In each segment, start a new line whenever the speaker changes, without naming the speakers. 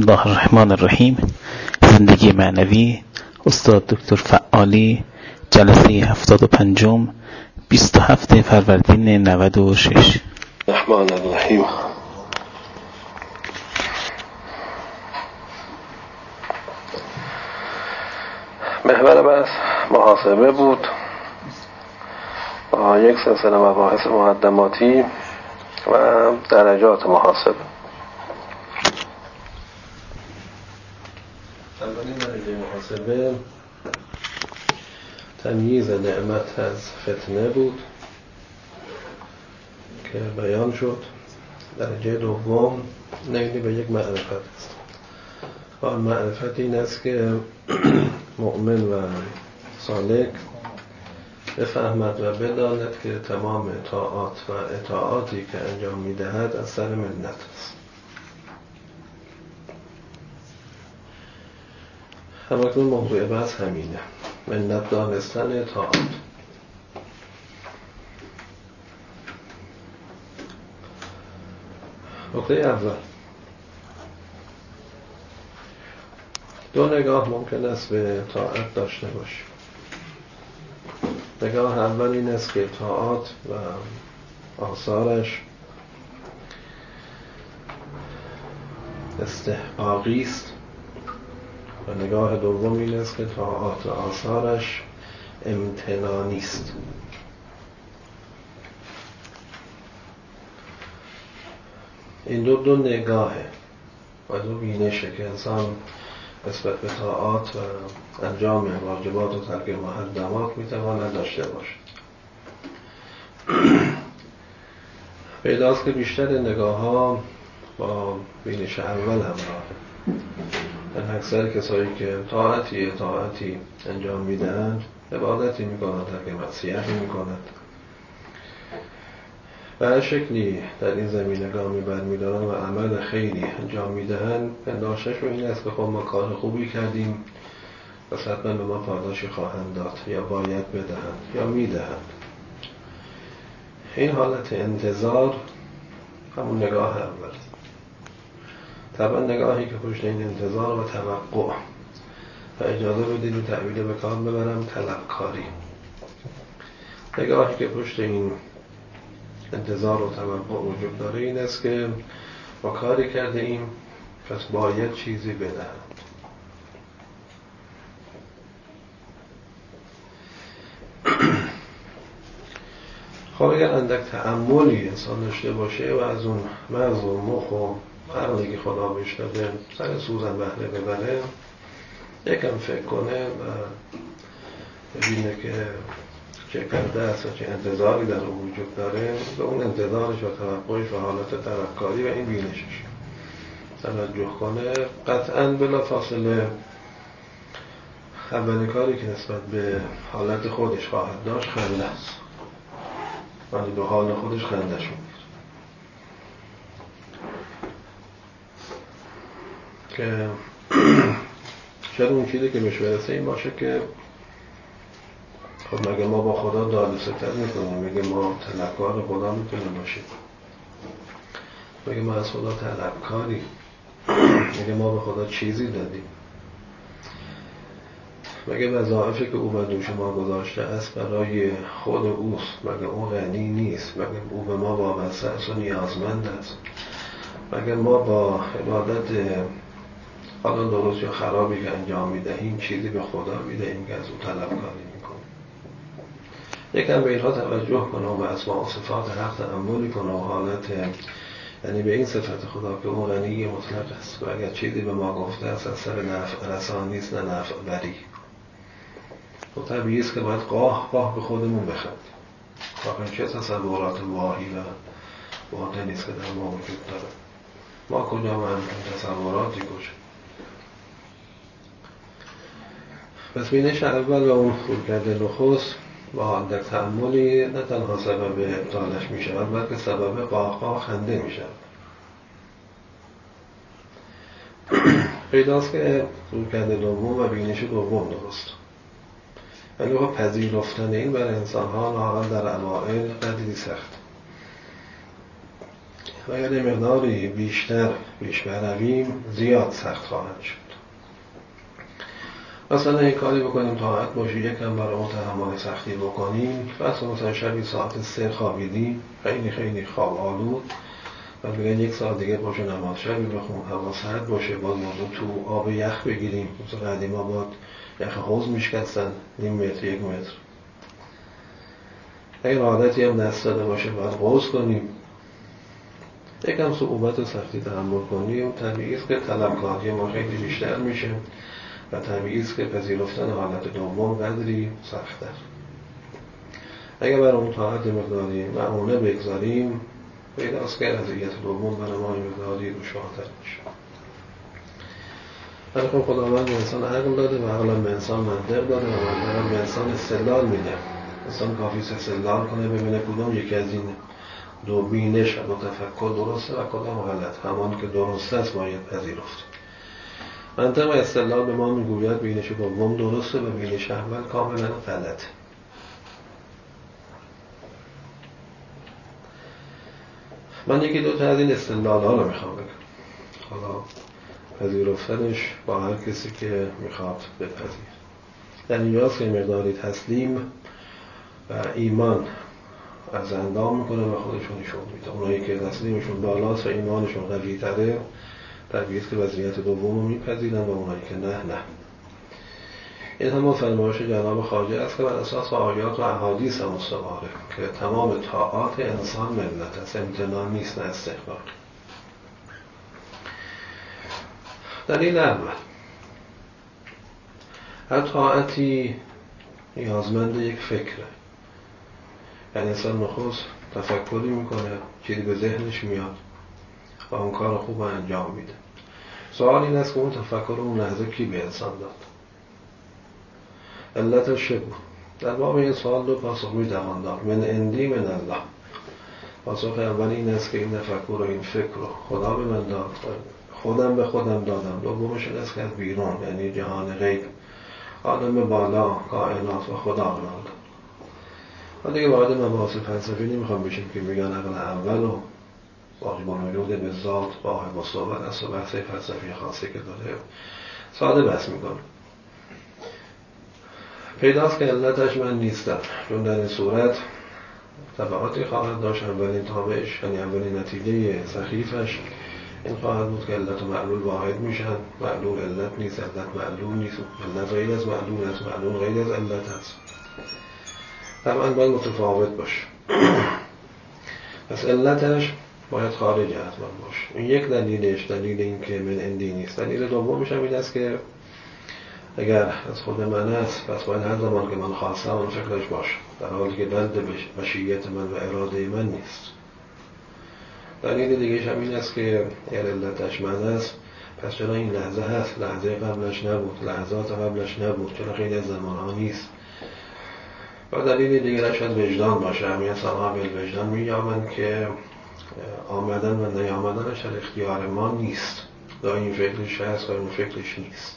الله الرحمن الرحیم. زندگی معنوی، استاد دکتر فعالی، جلسه 75، 27 فروردین 96.
الرحمن الرحیم. محور بحث محاسبه بود با یک سلسله مباحث مقدماتی و درجات محاسبه. اولین درجه محاسبه تمییز نعمت از فتنه بود که بیان شد. درجه دوم نیلی به یک معرفت است. آن معرفت این است که مؤمن و سالک بفهمد و بداند که تمام طاعات و اطاعاتی که انجام می‌دهد از سر منت است. همکنون موضوع بحث همینه، منت دانستن طاعات. نکته اول، دو نگاه ممکن است به طاعت داشته باشیم. نگاه اول این است که طاعات و آثارش استحقاقی است، و نگاه دوم این است که طاعات و آثارش امتنانی است. این دو نگاهه و دو بینشه که انسان نسبت به طاعات و انجام واجبات و ترک محرمات میتواند داشته باشد. پیداست که بیشتر نگاه ها با بینش اول همراه. من اکثر کسایی که طاعتی انجام میدهند، عبادتی میکنند، ترک معصیتی میکنند، و هر شکلی در این زمینه گامی برمیدارن و عمل خیلی انجام میدهند، پنداشش این است که خب ما کار خوبی کردیم و حتما به ما پاداشی خواهند داد یا باید بدهند یا میدهند. این حالت انتظار همون نگاه اول. طبعا نگاهی که پشت این انتظار و توقع، و اجازه بدید این تعبیر به کار ببرم، طلبکاری. نگاهی که پشت این انتظار و توقع وجود داره این است که ما کاری کرده ایم پس باید چیزی بدهند. خب اگر اندک تأملی انسان داشته باشه و از اون مغز و مخ و قراری که خدا بهش داده سر سوزن بهره ببره، یکم فکر کنه و ببینه که چه کرده است و چه انتظاری در اون وجود داره، به اون انتظارش و توقعش و حالت طلبکاری و این بینشش توجه کنه، قطعاً بلا فاصله اولین کاری که نسبت به حالت خودش خواهد داشت خنده است. ولی به حال خودش خنده‌ش میگیره که شاید اون چیزی که بهش برسه این باشه که خب مگه ما با خدا داد و ستد میکنیم؟ مگه ما طلبکار خدا میتونیم باشیم؟ مگه ما از خدا طلبکاری؟ مگه ما به خدا چیزی دادیم؟ مگه وظایفی که او بر دوش ما گذاشته است برای خود اوست؟ مگه او غنی نیست؟ مگه او به ما وابسته است و نیازمند است؟ مگه ما با عبادت حالا درست یا خرابی که انجام میدهیم چیزی به خدا میدهیم که از او طلبکاری میکنیم؟ یکم به اینها توجه کنه و به اسماء و صفات حق تأملی کنه و حالت، یعنی به این صفت خدا که او غنی مطلق است و اگر چیزی به ما گفته است از سر نفع رسانی است نه نفع بری. و طبیعی است که باید قاه به خودمون بخندیم. واقعا چه تصورات واهی و باطنی است که در ما وجود داره. ما کجا و همچون تصوراتی کجا؟ پس بینش اول و اون رویکرد نخست با حالت تأملی نه تنها سبب ابطالش می شود بلکه سبب قاه خنده می شود. پیداست که رویکرد دوم و بینش دوم درست، ولی خب پذیرفتن این برای انسان ها نهایت در اوائل قدری سخت. و اگر مقداری بیشتر پیش برویم زیاد سخت خواهد شد. مثلا این کاری بکنیم طاعت باشه، یکم برای اون تحمل سختی بکنیم، مثلا شبی ساعت 3 خوابیدیم، خیلی خیلی خواب آلود، و بگن 1 ساعت دیگه باشه نماز شبی بخون، هوا سرد باشه، باز موضوع تو آب یخ بگیریم. مثلا قدیما باید یخ حوض میشکستن 0.5 متر 1 متر. اگر عادتی هم دست داده باشه باید غوص کنیم، یکم صعوبت و سختی تحمل کنیم. طبیعی است که طلبکاری ما خیلی بیشتر میشه و طبیعی است که پذیرفتن حالت دوم قدری سخت‌تر. اگر برای اون طاعت مقداری معموله بگذاریم، پیداست که اذیت دوم برای ما مقداری دشوارتر میشه. ولی خب خداوند به انسان عقل داده و عقل به انسان منطق داده و منطق به انسان استدلال میده. انسان کافی استدلال کنه ببینه کدوم یکی از این دو بینش و دو تفکر درسته و کدام غلط. همان که درسته است باید پذیرفت. منطق و استدلال به ما میگوید بینش دوم درسته و بینش اول کاملا غلطه. من یکی دو تا از این استدلال ها رو میخوام بگم، حالا پذیرفتنش با هر کسی که میخواد بپذیر. در اینجاست که مقداری تسلیم و ایمان از اندام میکنه و خودشون نشون میده. اونایی که تسلیمشون بالاست و ایمانشون قوی تره، طبیعیه که وضعیت دوم رو میپذیرن و اونایی که نه. این هم فرمایش جناب خواجه است که بر اساس آیات و احادیث هم استواره که تمام طاعات انسان منت است، امتنان نیست نه استحقاق. دلیل اول، هر طاعتی نیازمند یک فکره. یعنی انسان نخست تفکری میکنه، چیزی به ذهنش میاد و اون کار خوب انجام میده. سوال این است که اون تفکر اون لحظه کی به انسان داد؟ علتش چه بود؟ در باب این سوال دو پاسخ میتوان داد. من عندی من الله. پاسخ اول این است که این تفکر و این فکر رو خدا به من داد، خودم به خودم دادم. دومش این است که از بیرون، یعنی جهان غیب، عالم بالا، کائنات و خدا به من داد. و دیگه وارد مباحث فلسفی نمیخوام بشیم که میگن عقل اول و واجب الوجود به ذات واحد مستوعب است و بحث فلسفی خاصی که داره ساده بحث میکنه. پیداست که علتش من نیستم، چون در این صورت تبعاتی خواهد داشت. اولین تابعش، یعنی اولین نتیجه سخیفش این خواهد بود که علت و معلول واحد میشن. معلول علت نیست، علت معلول نیست، علت غیر از معلول است، معلول غیر از علت است. طبعا باید متفاوت باشه. پس علتش باید خارج از من باشه. این یک دلیلش، دلیل این که من عندی نیست. دلیل دومش هم این است که اگر از خود من است، پس باید هر زمان که من خواستم اون فکرش باشه، در حالی که بند مشیت من و اراده من نیست. دلیل دیگهش هم این است که اگر علتش من است، پس چرا این لحظه هست، لحظه قبلش نبود، لحظات قبلش نبود، چرا خیلی از زمانها نیست. و دلیل دیگرش شاید وجدان باشه. همین انسان‌ها به وجدان می‌یابند که آمدن و نیامدنش در اختیار ما نیست. دا این فکرش هست و این فکرش نیست.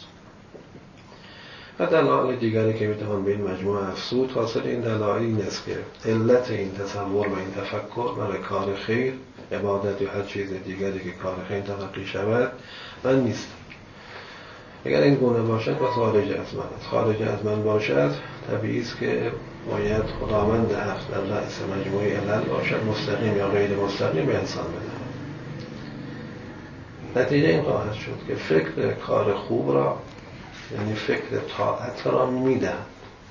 و دلایل دیگری که میتوان به این مجموعه افزود، حاصل این دلایل این است که علت این تصور و این تفکر برای کار خیر، عبادت یا هر چیز دیگری که کار خیر تلقی شود، من نیستم. اگر این گونه باشد پس خارج از من است. خارج از من باشد، طبیعی است که باید خداوند عقل در رأس مجموعه علل باشد، مستقیم یا غیر مستقیم به انسان بده. نتیجه این خواهد شد که فکر کار خوب را، یعنی فکر طاعت را میدهد.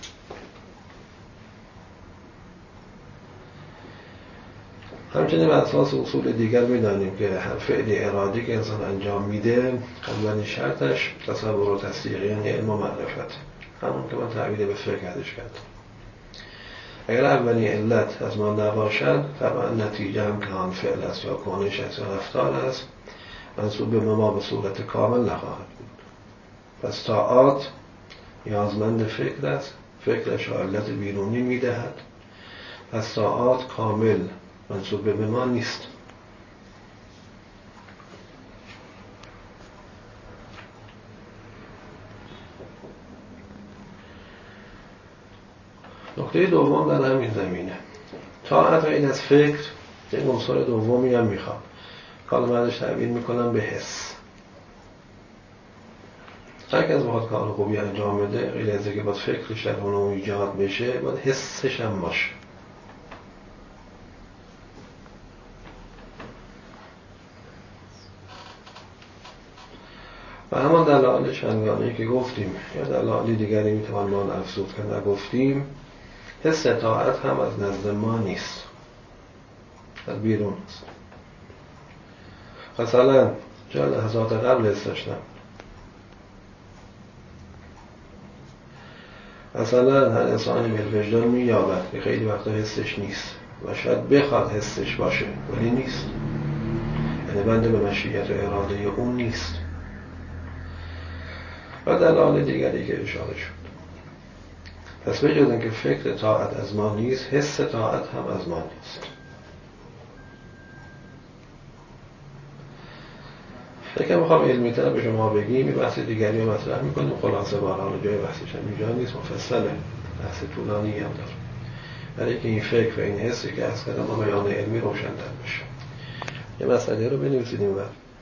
همچنین به اساس اصول دیگر میدانیم که هر فعل ارادی که انسان انجام میده، اولین شرطش تصور و تصدیق، یعنی علم و معرفت، همون که من تعبیر به فکر ازش کردم. اگر اولین علت از ما نباشد، طبعا نتیجه هم که آن فعل است یا کنش است یا رفتار است، منسوب به ما به صورت کامل نخواهد بود. پس طاعات نیازمند فکر است، فکرش علت بیرونی میدهد. پس طاعات کامل منسوب به ما نیست. نکته دوم در همین زمینه، طاعت این از فکر یک عنصر دومی هم میخواد. حالا بعدش تعبیر میکنم به حس. هر کس بخواد کار خوبی انجام بده، غیر از اینکه باید فکرش در اون ایجاد بشه، باید حسش هم باشه. و همان دلایل چندگانه‌ای که گفتیم یا دلایل دیگری میتوان ما افزود که نگفتیم، حس طاعت هم از نزد ما نیست، از بیرون است. مثلا چه لحظات قبل حس داشتم، مثلا هر انسانی به وجدان می‌یابد که خیلی وقتا حسش نیست و شاید بخواد حسش باشه ولی نیست، یعنی بنده به مشیت و اراده اون نیست. و دلایل دیگری که اشاره شد. پس به جز اینکه فکر طاعت از ما نیست، حس طاعت هم از ما نیست. یکم میخوام علمی‌تر به شما بگیم، این بحث دیگری رو مطرح میکنیم، خلاصه باران جای بحثش هم اینجا نیست، مفصله، بحث طولانی هم داره، برای که این فکر و این حسی که از کردم با بیان علمی روشن‌تر بشه. یه مسئله رو بنویسیدیم و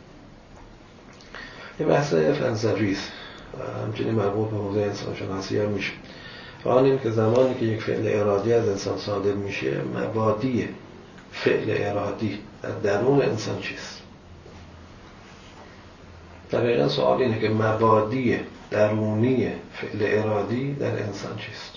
یه بحث فلسفی است و همچنین مربوط به حوزه انسان شناسی هم میشه. و آن این که زمانی که یک فعل ارادی از انسان صادر میشه، مبادی فعل ارادی در درون انسان چیست؟ دقیقا سوال اینه که مبادی درونی فعل ارادی در انسان چیست؟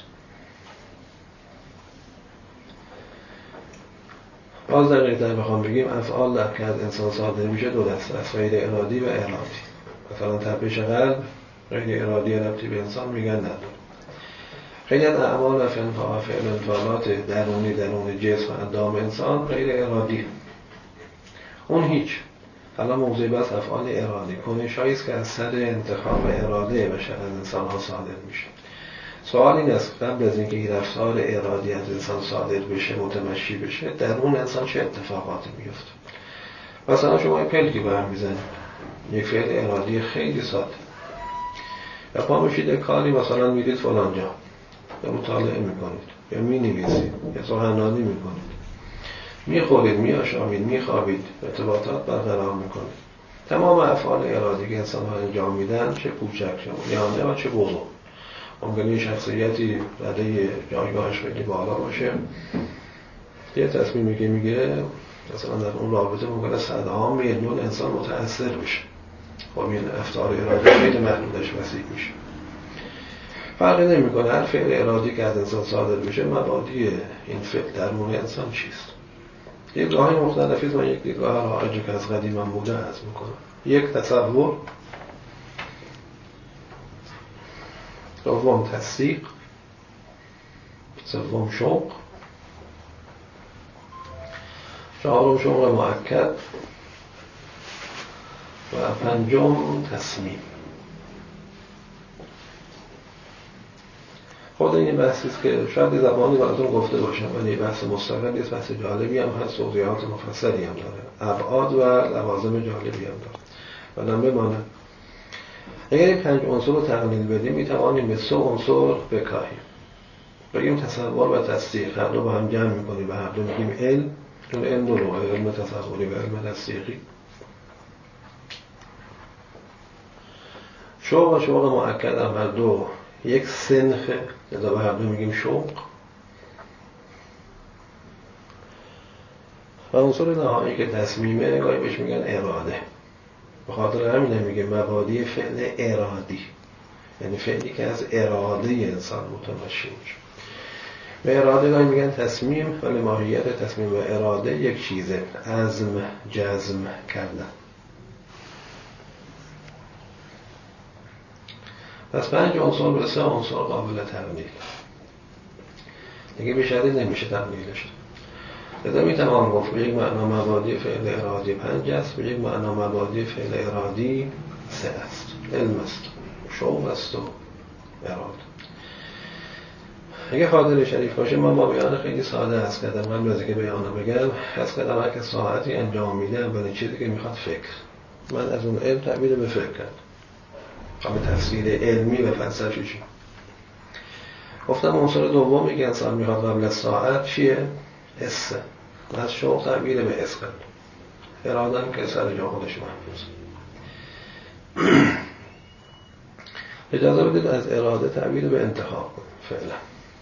باز دقیق‌تر بخوام بگیم، افعال در که از انسان صادر میشه دو دسته است، غیر ارادی و ارادی. مثلا تپش قلب غیر ارادی، ربطی به انسان میگن نداره. خیلی از اعمال و فعل انفعالات درون جسم و اندام انسان غیر ارادی، اون هیچ. حالا موضوع بس افعال ارادی، کنش‌هایی است که از سر انتخاب اراده بشر از انسان ها صادر میشه. سوال این است قبل از اینکه این رفتار ارادی از انسان صادر بشه، متمشی بشه، در اون انسان چه اتفاقاتی میفته؟ مثلا شما یک پلکی برمیزنید، یک فعل ارادی خیلی ساده، و پا میشید کاری مثلا میرید فلان جا، یا مطالعه میکنید، یا مینویسید، یا سخنرانی میکنید، میخورید، میآشامید، میخوابید، ارتباطات برقرار میکنید. تمام افعال ارادی که انسان ها انجام میدن، چه کوچک یا و چه بزرگ، ممکنه شخصیتی رده جایگاهش خیلی بالا باشه، یه تصمیمی که میگیره مثلا در اون رابطه ممکنه صدها میلیون انسان متأثر بشه. خب این رفتار ارادی خیلی محدودش وسیع میشه. فرقی نمیکنه هر فعل ارادی که از انسان صادر بشه، مبادی این فعل درون انسان چیست؟ دیدگاه‌های مختلفی است و یک دیدگاه رایجی که از قدیم هم بوده عرض میکنم. یک تصور، دوم تصدیق، سوم شوق، چهارم شوق مؤکد و پنجم تصمیم. خود این بحثی است که شاید زبانی براتون گفته باشم، ولی بحث مستقلی است، بحث جالبی هم هست، توضیحات مفصلی هم داره، ابعاد و لوازم جالبی هم داره. و نم بمانه اگر این 5 عنصر رو تقلیل بدیم، میتوانیم به 3 عنصر بکاهیم. بگیم تصور و تصدیق، هر دو با هم جمع میکنیم و هر دو میگیم علم، چون علم دو نوعه، علم تصوری و علم تصدیقی. شوق و شوق مؤکد هم هر دو یک صنفه، لذا به هر دو میگیم شوق. و عنصر نهایی که تصمیمه، گاهی بهش میگن اراده. به خاطر همین میگه مبادی فعل ارادی، یعنی فعلی که از اراده انسان متمشی میشه. به اراده گاهی میگن تصمیم، ولی ماهیت تصمیم و اراده یک چیزه، عزم، جزم کردن. پس 5 عنصر به 3 عنصر قابل تقلیل، دیگه بیشتری نمیشه تقلیلش. لذا میتوان گفت به یک معنا مبادی فعل ارادی 5 است، به یک معنا مبادی فعل ارادی 3 است. علم است، شوق است و اراده. اگه خاطر شریف باشه، من با بیان خیلی ساده است کردم، من از اینکه بیانو بگم از کردم هر که ساعتی انجام میده اولین چیزی که میخواد فکر. من از اون علم تعبیر به فکر کرد، به تفسیر علمی و فلسفی چی. گفتم عنصر دومی که انسان میخواد قبل از ساعت چیه؟ حسه. از شوق تعبیر به حس کرد. اراده هم که سر جا خودش محفوظ. اجازه بدید از اراده تعبیر به انتخاب کنیم فعلا.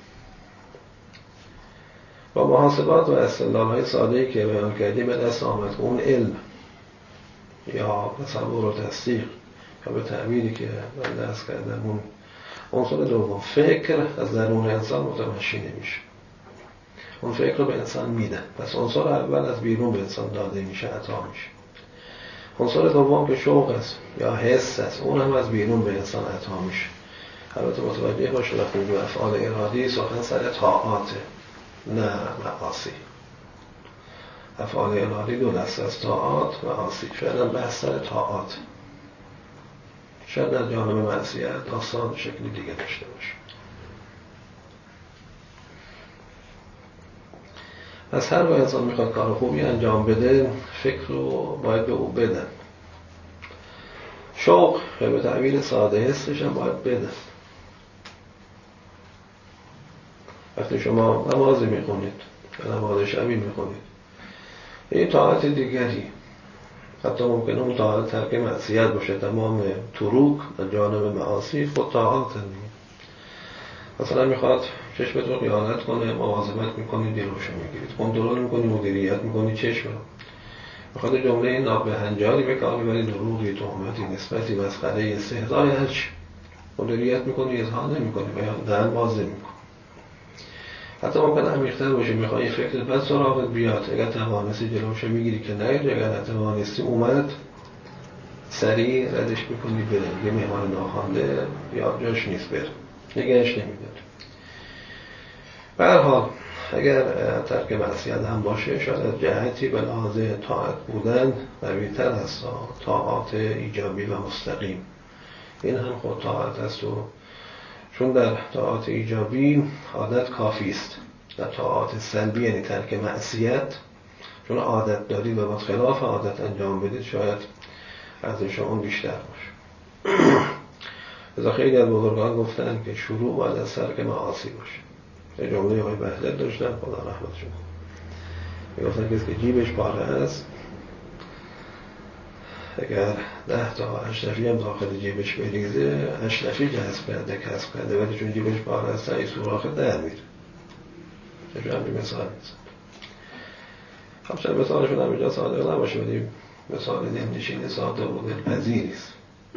با محاسبات و استدلال‌های ساده‌ای که بیان کردیم به دست آمد اون علم یا تصور و تصدیق یا به تعبیری که من دست کردم اون عنصر دوم فکر از درون انسان متمشی نمیشه. اون فکر رو به انسان میده. پس عنصر اول از بیرون به انسان داده میشه، عطا میشه. عنصر دوم که شوق است یا حس است، اون هم از بیرون به انسان عطا میشه. البته متوجه باشه وقتی میگیم افعال ارادی سخن سر طاعاته نه معاصی. افعال ارادی دو دسته از طاعات و معاصی. فعلا بحث سر طاعات. شاید در جانب معصیت داستان شکلی دیگه داشته باشه. از هر وقت انسان میخواد کار خوبی انجام بده فکر رو باید به او بده. شوق به تعبیر ساده حسش هم باید بده. وقتی شما نمازی میخونید یا نماز شبی میخونید این طاعت دیگری، حتی ممکنه اون طاعت ترک معصیت باشه، تمام تروک در جانب معاصی خود طاعت هستند. مثلا میخواد چشمت رو خیانت کنه، مواظبت میکنی جلوشو میگیرید، کنترل میکنی، مدیریت میکنی چشم رو. میخواد جمله نابهنجاری به کار ببری، دروغی، تهمتی، نسبتی، مسخره، استهزای هرچی مدیریت میکنی، اظهار نمیکنی و یا دهن باز نمیکنی. حتی ممکنه عمیق‌تر باشه، میخوای فکر بد سراغت بیاد، اگر توانستی جلوشو میگیری که نه، اگر نتوانستی اومد سریع ردش میکنی بره. یه مهمان ناخوانده یا جاش نیست بره، نگهش نمیداره. به هر حال اگر ترک معصیت هم باشه شاید از جهتی به لحاظ طاعت بودن قوی‌تر است، طاعات ایجابی و مستقیم. این هم خود طاعت است و چون در طاعات ایجابی عادت کافی است. در طاعات سلبی یعنی ترک معصیت چون عادت دارید و با خلاف عادت انجام بدید شاید ارزش اون بیشتر باشه. لذا خیلی از بزرگان گفتن که شروع باید از ترک معاصی باشه. یه جمله آقای بهجت داشتن خدا رحمتشون میگفتن کسی که جیبش پاره است اگر 10 تا اشرفی هم داخل جیبش بریزه اشرفی کسب کرده ولی چون جیبش پاره است این سوراخ در میره. چه همین مثال میزن. خب شاید مثالشون هم اینجا صادق نباشه ولی مثال دلنشین ساده و دلپذیری است.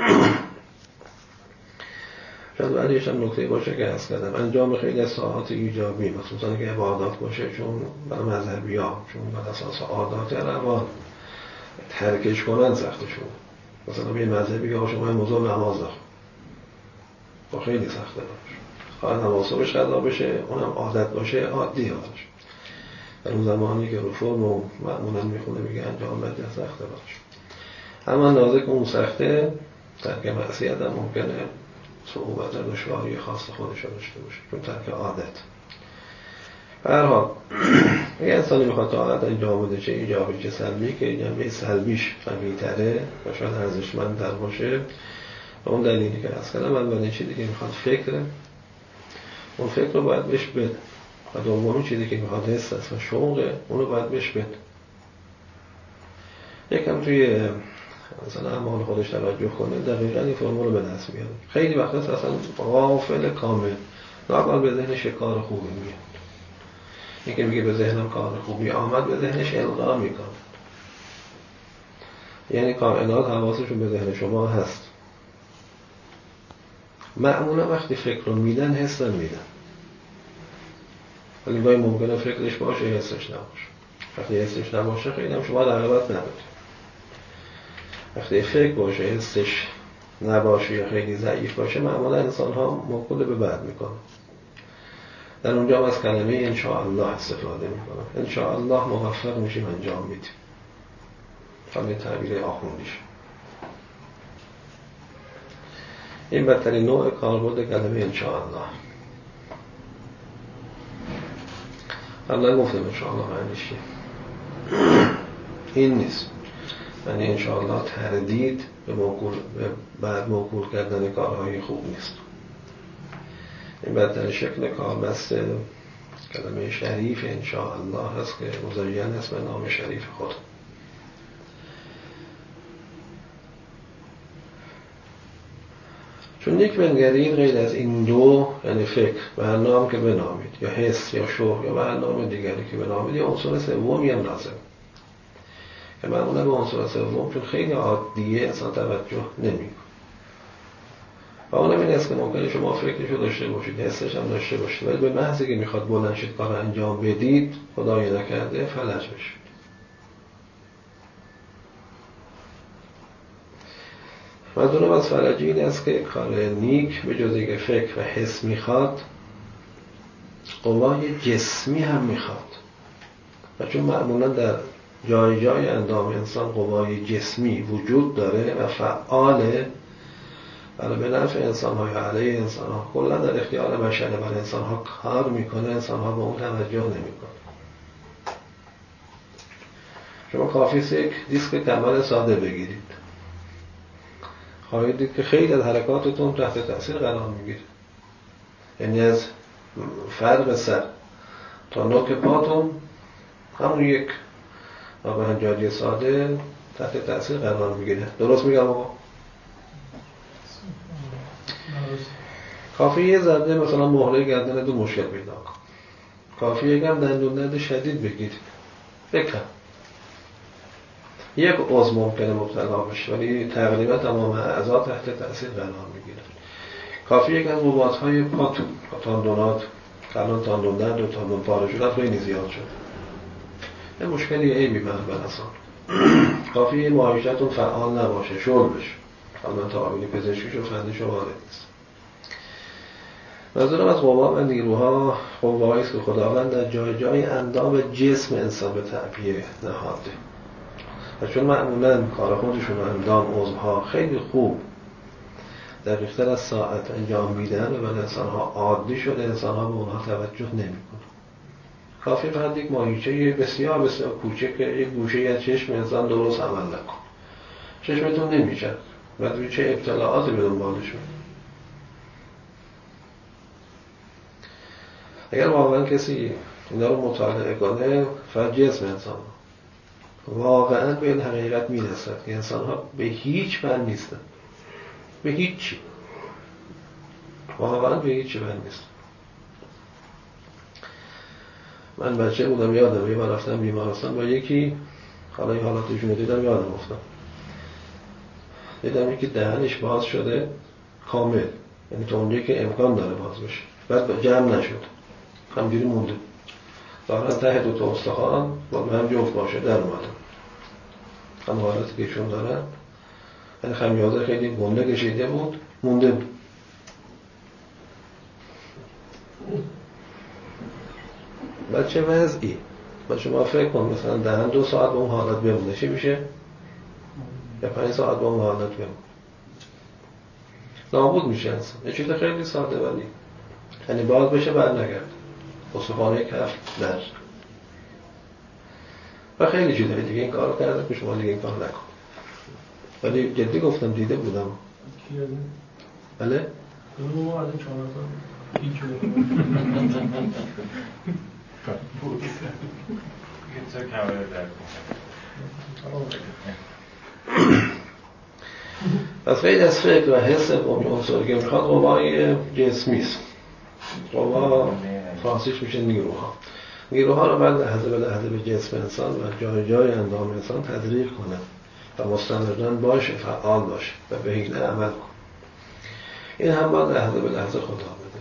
شاید بعدیش هم نکته باشه که هست کردم انجام خیلی از طاعات ایجابی مخصوصا که عبادات باشه چون برای مذهبی ها چون بر اساس عادات روان ترکش کنن سختشون. مثلا به مذهبی که شما موضوع نماز دارم با خیلی سخته باشه، خواهد نماز صبحش قضا بشه اونم عادت باشه عادی باشه. در اون زمانی که رفرم و معمولا میخونه میگه انجام بده سخته باشه. اما نازک اون سخته ترک معصیت هم ممکنه صعوبت و دشواری خاص خودش داشته باشه چون ترک عادت. به هر حال اگه انسانی میخواد طاعت انجام بده چه ایجابی چه سلبی که جنبه سلبیش قوی‌تره و شاید ارزشمندتر باشه و اون دلیلی که از کردم اولین چیزی که میخواد فکره اون فکر رو باید بهش بده و دومین چیزی که میخواد حس است و شوقه اون رو باید بهش بده. یکم توی مثلا اعمال خودش توجه کنه دقیقاً این فرمول رو به دست میاره. خیلی وقتا اصلا غافل کامل ناگهان به ذهنش کار خوبی میاد. این که میگه به ذهنم کار خوبی آمد به ذهنش القا میکنه. یعنی کائنات حواسشون به ذهن شما هست. معمولا وقتی فکر رو میدن حس میدن ولی گاهی ممکنه فکرش باشه حسش نباشه. وقتی حسش نباشه خیلی هم شما در عقبت نبودید. وقتی فکر باشه حسش نباشه یا خیلی ضعیف باشه معمولا انسان ها موکول به بد میکنه. در اونجا از کلمه انشاءالله استفاده میکنه. انشاءالله موفق میشیم انجام میدیم. همین تعبیر آخوندیش. این بدترین نوع کاربرد کلمه انشاءالله. قبلا گفتم انشاءالله معنیش چیه؟ این نیست. یعنی انشاءالله تردید به بعد موکول کردن کارهای خوب نیست. این بدترین شکل کاربست کلمه شریف انشاءالله هست که مزین است به نام شریف خود. چون نیک بنگرید غیر از این دو، یعنی فکر و هر نام که بنامید، یا حس یا شوق یا هر نام دیگری که بنامید، یا عنصر سومی هم لازم که معمولا به عنصر سوم چون خیلی عادیه انسان توجه نمی‌کنه. و اونم این است که ممکنه شما فکرش رو داشته باشید، حسش هم داشته باشید، ولی به محضی که میخواد بلند شید کار انجام بدید، خدای نکرده فلج بشید. منظورم از فلجی این است که کار نیک به جز اینکه فکر و حس میخواد، قوای جسمی هم میخواد. و چون معمولا در جای جای اندام انسان قوای جسمی وجود داره و فعاله، برای به نفع انسان ها یا علیه انسان ها، کلا در اختیار بشره برای انسان ها کار میکنه، انسان ها به اون توجه نمیکنه. شما کافی است یک دیسک کمر ساده بگیرید، خواهید دید که خیلی از حرکاتتون تحت تاثیر قرار میگیره. یعنی از فرق سر تا نوک پاتون همون یک نابهنجاری ساده تحت تاثیر قرار میگیره. درست میگم آقا؟ کافی یه ضربه مثلا مهره گردن دو مشکل پیدا کن، کافی یکم دندون درد شدید بگیرید، بکن یک عضو ممکنه مبتلا بشه ولی تقریبا تمام اعضا تحت تاثیر قرار میگیره. کافی یک از رباط‌های پاتون، تاندونات، الان تاندون درد و تاندون پاره شدن خیلی زیاد شد، یه مشکلی عیبی برسان. کافی معایشتون فعال نباشه، شل بشه. الان تعابیر پزشکیش و فنیش وارد نیست. منظورم از قوا و نیروها، قوایی است که خداوند در جای جای اندام جسم انسان به تعبیه نهاده. و چون معمولا کار خودشون و اندام عضوها خیلی خوب دقیق‌تر از ساعت انجام میدن و برای انسان‌ها عادی شده، انسان‌ها به اونها توجه نمی‌کنن. کافی فقط یک ماهیچه بسیار بسیار کوچک، یک گوشه از چشم انسان درست عمل نکن، چشمتون نمیشه، بعد چه ابتلاعاتی به دنبالشون. اگر واقعا کسی اینا رو مطالعه کنه، فقط جسم انسان واقعا به این حقیقت میرسد که انسان‌ها به هیچ فن نیستن، به هیچی، واقعا به هیچی فن نیستن. من بچه بودم یادم یه بار رفتم بیمارستان با یکی، حالا این حالاتشون رو دیدم یادم افتاد، دیدم یکی دهنش باز شده کامل، یعنی تا اونجایی که امکان داره باز بشه، بعد جمع نشد، همجوری مونده، ظاهرا ته دو تا استخوان با هم جفت باشه در اومدن، هم حالتی که ایشون دارن، یعنی خمیازه خیلی گنده کشیده بود، مونده بود. بعد چه وضعی؟ بعد شما فکر کن مثلا دهن 2 ساعت به اون حالت بمونه، چی میشه؟ یا 5 ساعت به اون حالت بمونه، نابود میشه انسان. یه چیز خیلی ساده ولی یعنی باز بشه بعد نگرد، استخوانه کف در و خیلی چیزهای دیگه این کار رو کرده که شما دیگه این کار نکن. ولی جدی گفتم دیده بودم. بله؟
ما از این 4 تا هیچ
پس خیلی از فکر و حس قومی عنصر که میخواد قوای جسمی است. قوا فارسیش میشه نیروها. نیروها رو بعد لحظه به لحظه به جسم انسان و جای جای اندام انسان تزریق کنه و مستمراً باشه، فعال باشه و به این عمل کنه. این هم باید لحظه به لحظه خدا بده.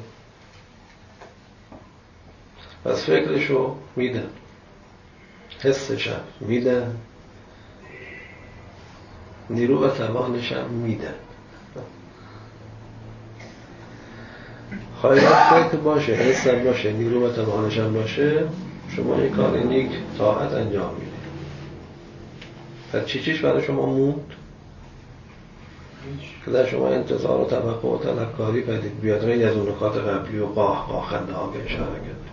پس فکرشو میدن، حسش هم میدن، نیرو و توانش هم میدن. خواهی فکر باشه، حس هم باشه، نیرو و توانش هم باشه، شما یک کار نیک طاعت انجام میدید. پس چیش برای شما موند؟ که در شما انتظار و توقع و طلبکاری پدید بیاد، غیر از اون نکات قبلی و قاه خنده ها که اشاره کرد.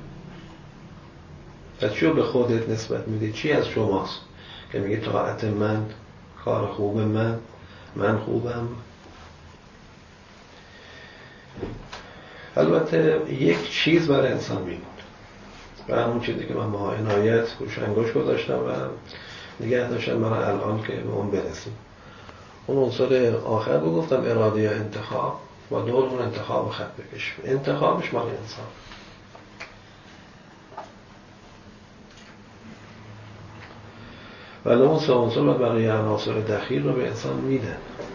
پس چیو به خودت نسبت میدی؟ چی از شماست که میگه طاعت من، کار خوب من خوبم؟ البته یک چیز برای انسان میمونه و همون چیزی که من با عنایت روش انگوش گذاشتم و نگه داشتم برای الان که به اون برسیم. اون عنصر آخر رو گفتم، اراده یا انتخاب. با دور اون انتخاب خط بکشیم. انتخابش مال انسان. ولی اون سه عنصر و بقیه عناصر دخیل رو به انسان میدن.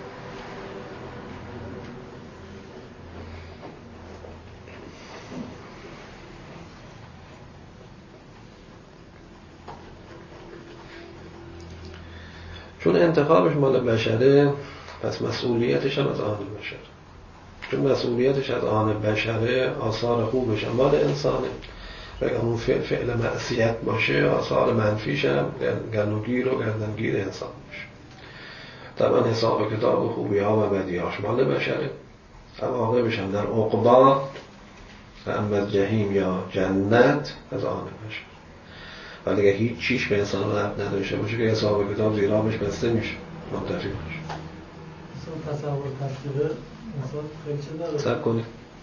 چون انتخابش مال بشره، پس مسئولیتش هم از آن بشره. چون مسئولیتش از آن بشره، آثار خوبش هم مال انسانه. اگر اون فعل معصیت باشه، آثار منفیش هم گلوگیر و گردنگیر انسان باشه. طبعا حساب کتاب خوبی ها و بدی هاش مال بشره. عواقبش هم در عقبا، اما از جهیم یا جنت، از آن بشره. ولی اگر هیچ چیش به انسان ربط نداشته باشه که حساب کتاب زیرابش بسته میشه، منتفی باشه.
تصور تصویره انسان خیلی چه داره؟
سب کنید.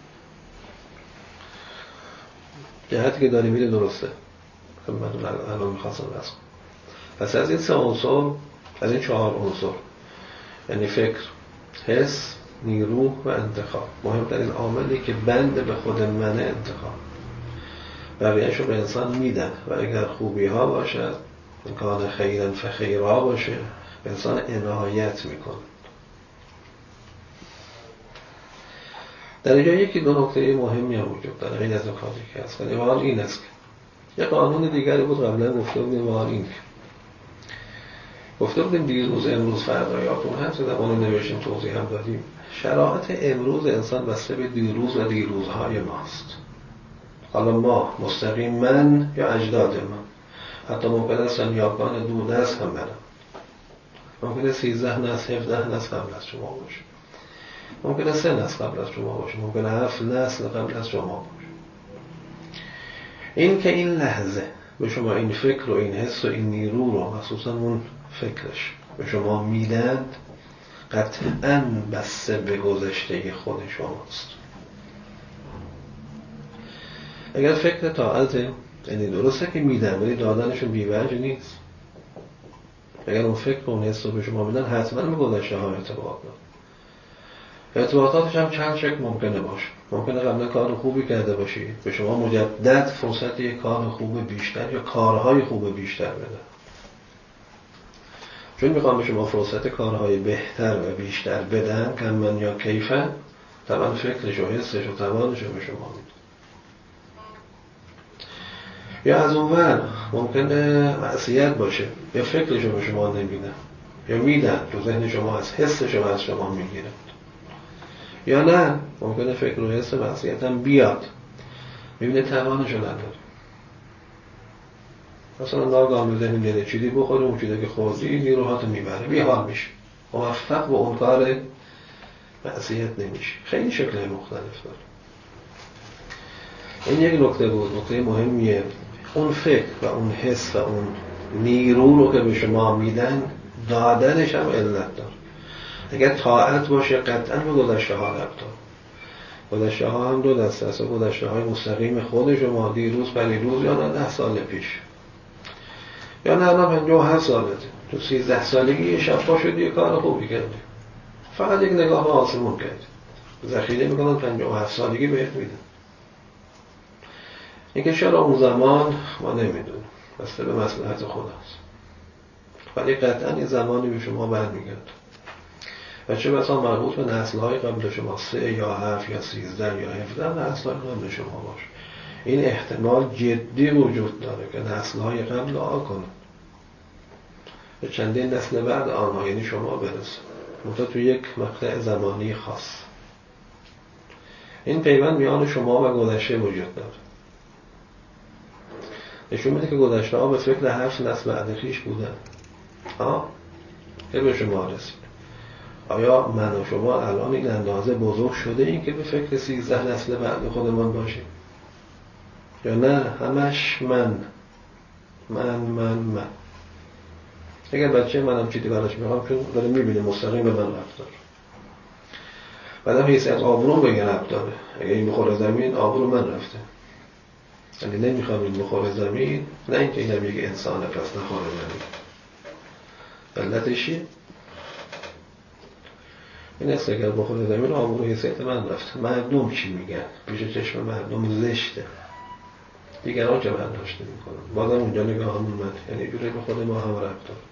جهتی که داری میره درسته. من الان میخواستم بس کنم. پس از این سه عنصر، از این 4 عنصر، یعنی فکر، حس، نیرو و انتخاب، مهمترین عاملی که بند به خود منه انتخاب. بقیه‌اش رو به انسان میدن و اگر خوبی ها باشد، کان خیرا فخیرا باشه، به انسان عنایت میکنه. در اینجا یکی دو نکته مهمی هم وجود داره، غیر از نکاتی که هست. ولی حال این است که یک قانون دیگری بود قبلا گفته بودیم، حال این که گفته بودیم دیروز، امروز، فردا، یادتون هست، زمان نوشتیم توضیح هم دادیم. شرایط امروز انسان بسته به دیروز و دیروزهای ماست. حالا ما مستقیم من یا اجداد من، حتی ممکن است نیاکان دور دست هم برم، ممکن است 13 نسل 17 نسل قبل از شما باشه، ممکن است 3 نسل قبل از شما باشه، ممکن است 7 نسل قبل از شما باشه. این که این لحظه به شما این فکر و این حس و این نیرو رو، مخصوصا اون فکرش، به شما میدند، قطعاً بسته به گذشته خود شماست. اگر فکر طاعت، یعنی درسته که میدن ولی دادنشون بی‌وجه نیست. اگر اون فکر و اون حس رو به شما میدن، حتما به گذشته ها ارتباط دارن. ارتباطاتش هم چند شکل ممکنه باشه. ممکنه قبلا کار خوبی کرده باشید، به شما مجدد فرصت یک کار خوب بیشتر یا کارهای خوب بیشتر بده. چون میخوام به شما فرصت کارهای بهتر و بیشتر بدن، کمن یا کیفن، طبعا فکرش و حسش و توانش رو به شما میده. یا از اونور ممکنه معصیت باشه، یا فکرش رو به شما نمیدن، یا میدن تو ذهن شما، از حسش رو از شما میگیرن. یا نه، ممکنه فکر و حس معصیت هم بیاد، میبینه توانش رو نداره. مثلا ناگهان به ذهن میاد چیزی بخوره، اون چیزی که خوردی نیروهاتو میبره، بیحال میشه، موفق به اون کار معصیت نمیشه. خیلی شکل مختلف داره. این یک نکته بود، نکته مهمیه. اون فکر و اون حس و اون نیرو رو که به شما میدن، دادنش هم علت داره. اگر طاعت باشه، قطعا به گذشته ها ربط داره. گذشته ها هم دو دسته است. گذشته های مستقیم خود شما، دیروز، پریروز، یا نه 10 سال پیش، یا نه الان 57 سالته، تو 13 سالگی یه شب پا شدی یه کار خوبی کردی، فقط یک نگاه به آسمون کردی، ذخیره میکنن 57 سالگی بهت میدن. اینکه چرا اون زمان ما نمیدونیم، بسته به مصلحت خداست، ولی قطعا این زمانی به شما برمیگرده. و چه بسا مربوط به نسل‌های قبل شما، 3 یا 7 یا 13 یا 17 نسل‌های قبل شما باشه. این احتمال جدی وجود داره که نسل‌های قبل دعا کنن به چندین نسل بعد آنها، یعنی شما، برسه، منتها تو یک مقطع زمانی خاص. این پیوند میان شما و گذشته وجود داره. نشون میده که گذشته ها به فکر 7 نسل بعد خویش بودن، که به شما رسید. آیا من و شما الان این اندازه بزرگ شده این که به فکر 13 نسل بعد خودمان باشیم؟ یا نه همش من. اگر بچه منم چیزی براش میخوام، چون داره میبینه مستقیم به من رفتار، بعدم حیثیت آبروم بگه رفت داره. اگر این بخوره زمین، آبرو من رفته. یعنی نمیخوام این بخوره زمین، نه اینکه اینم یک انسانه پس نخوره زمین. علتش چیه؟ این است اگر با خود زمین آمور حیثیت من رفت. مردم چی میگن؟ پیش چشم مردم زشته، دیگران چه برداشت میکنن، بازم اونجا نگاه هم اومد، یعنی جوری به خود ما هم رفت داره.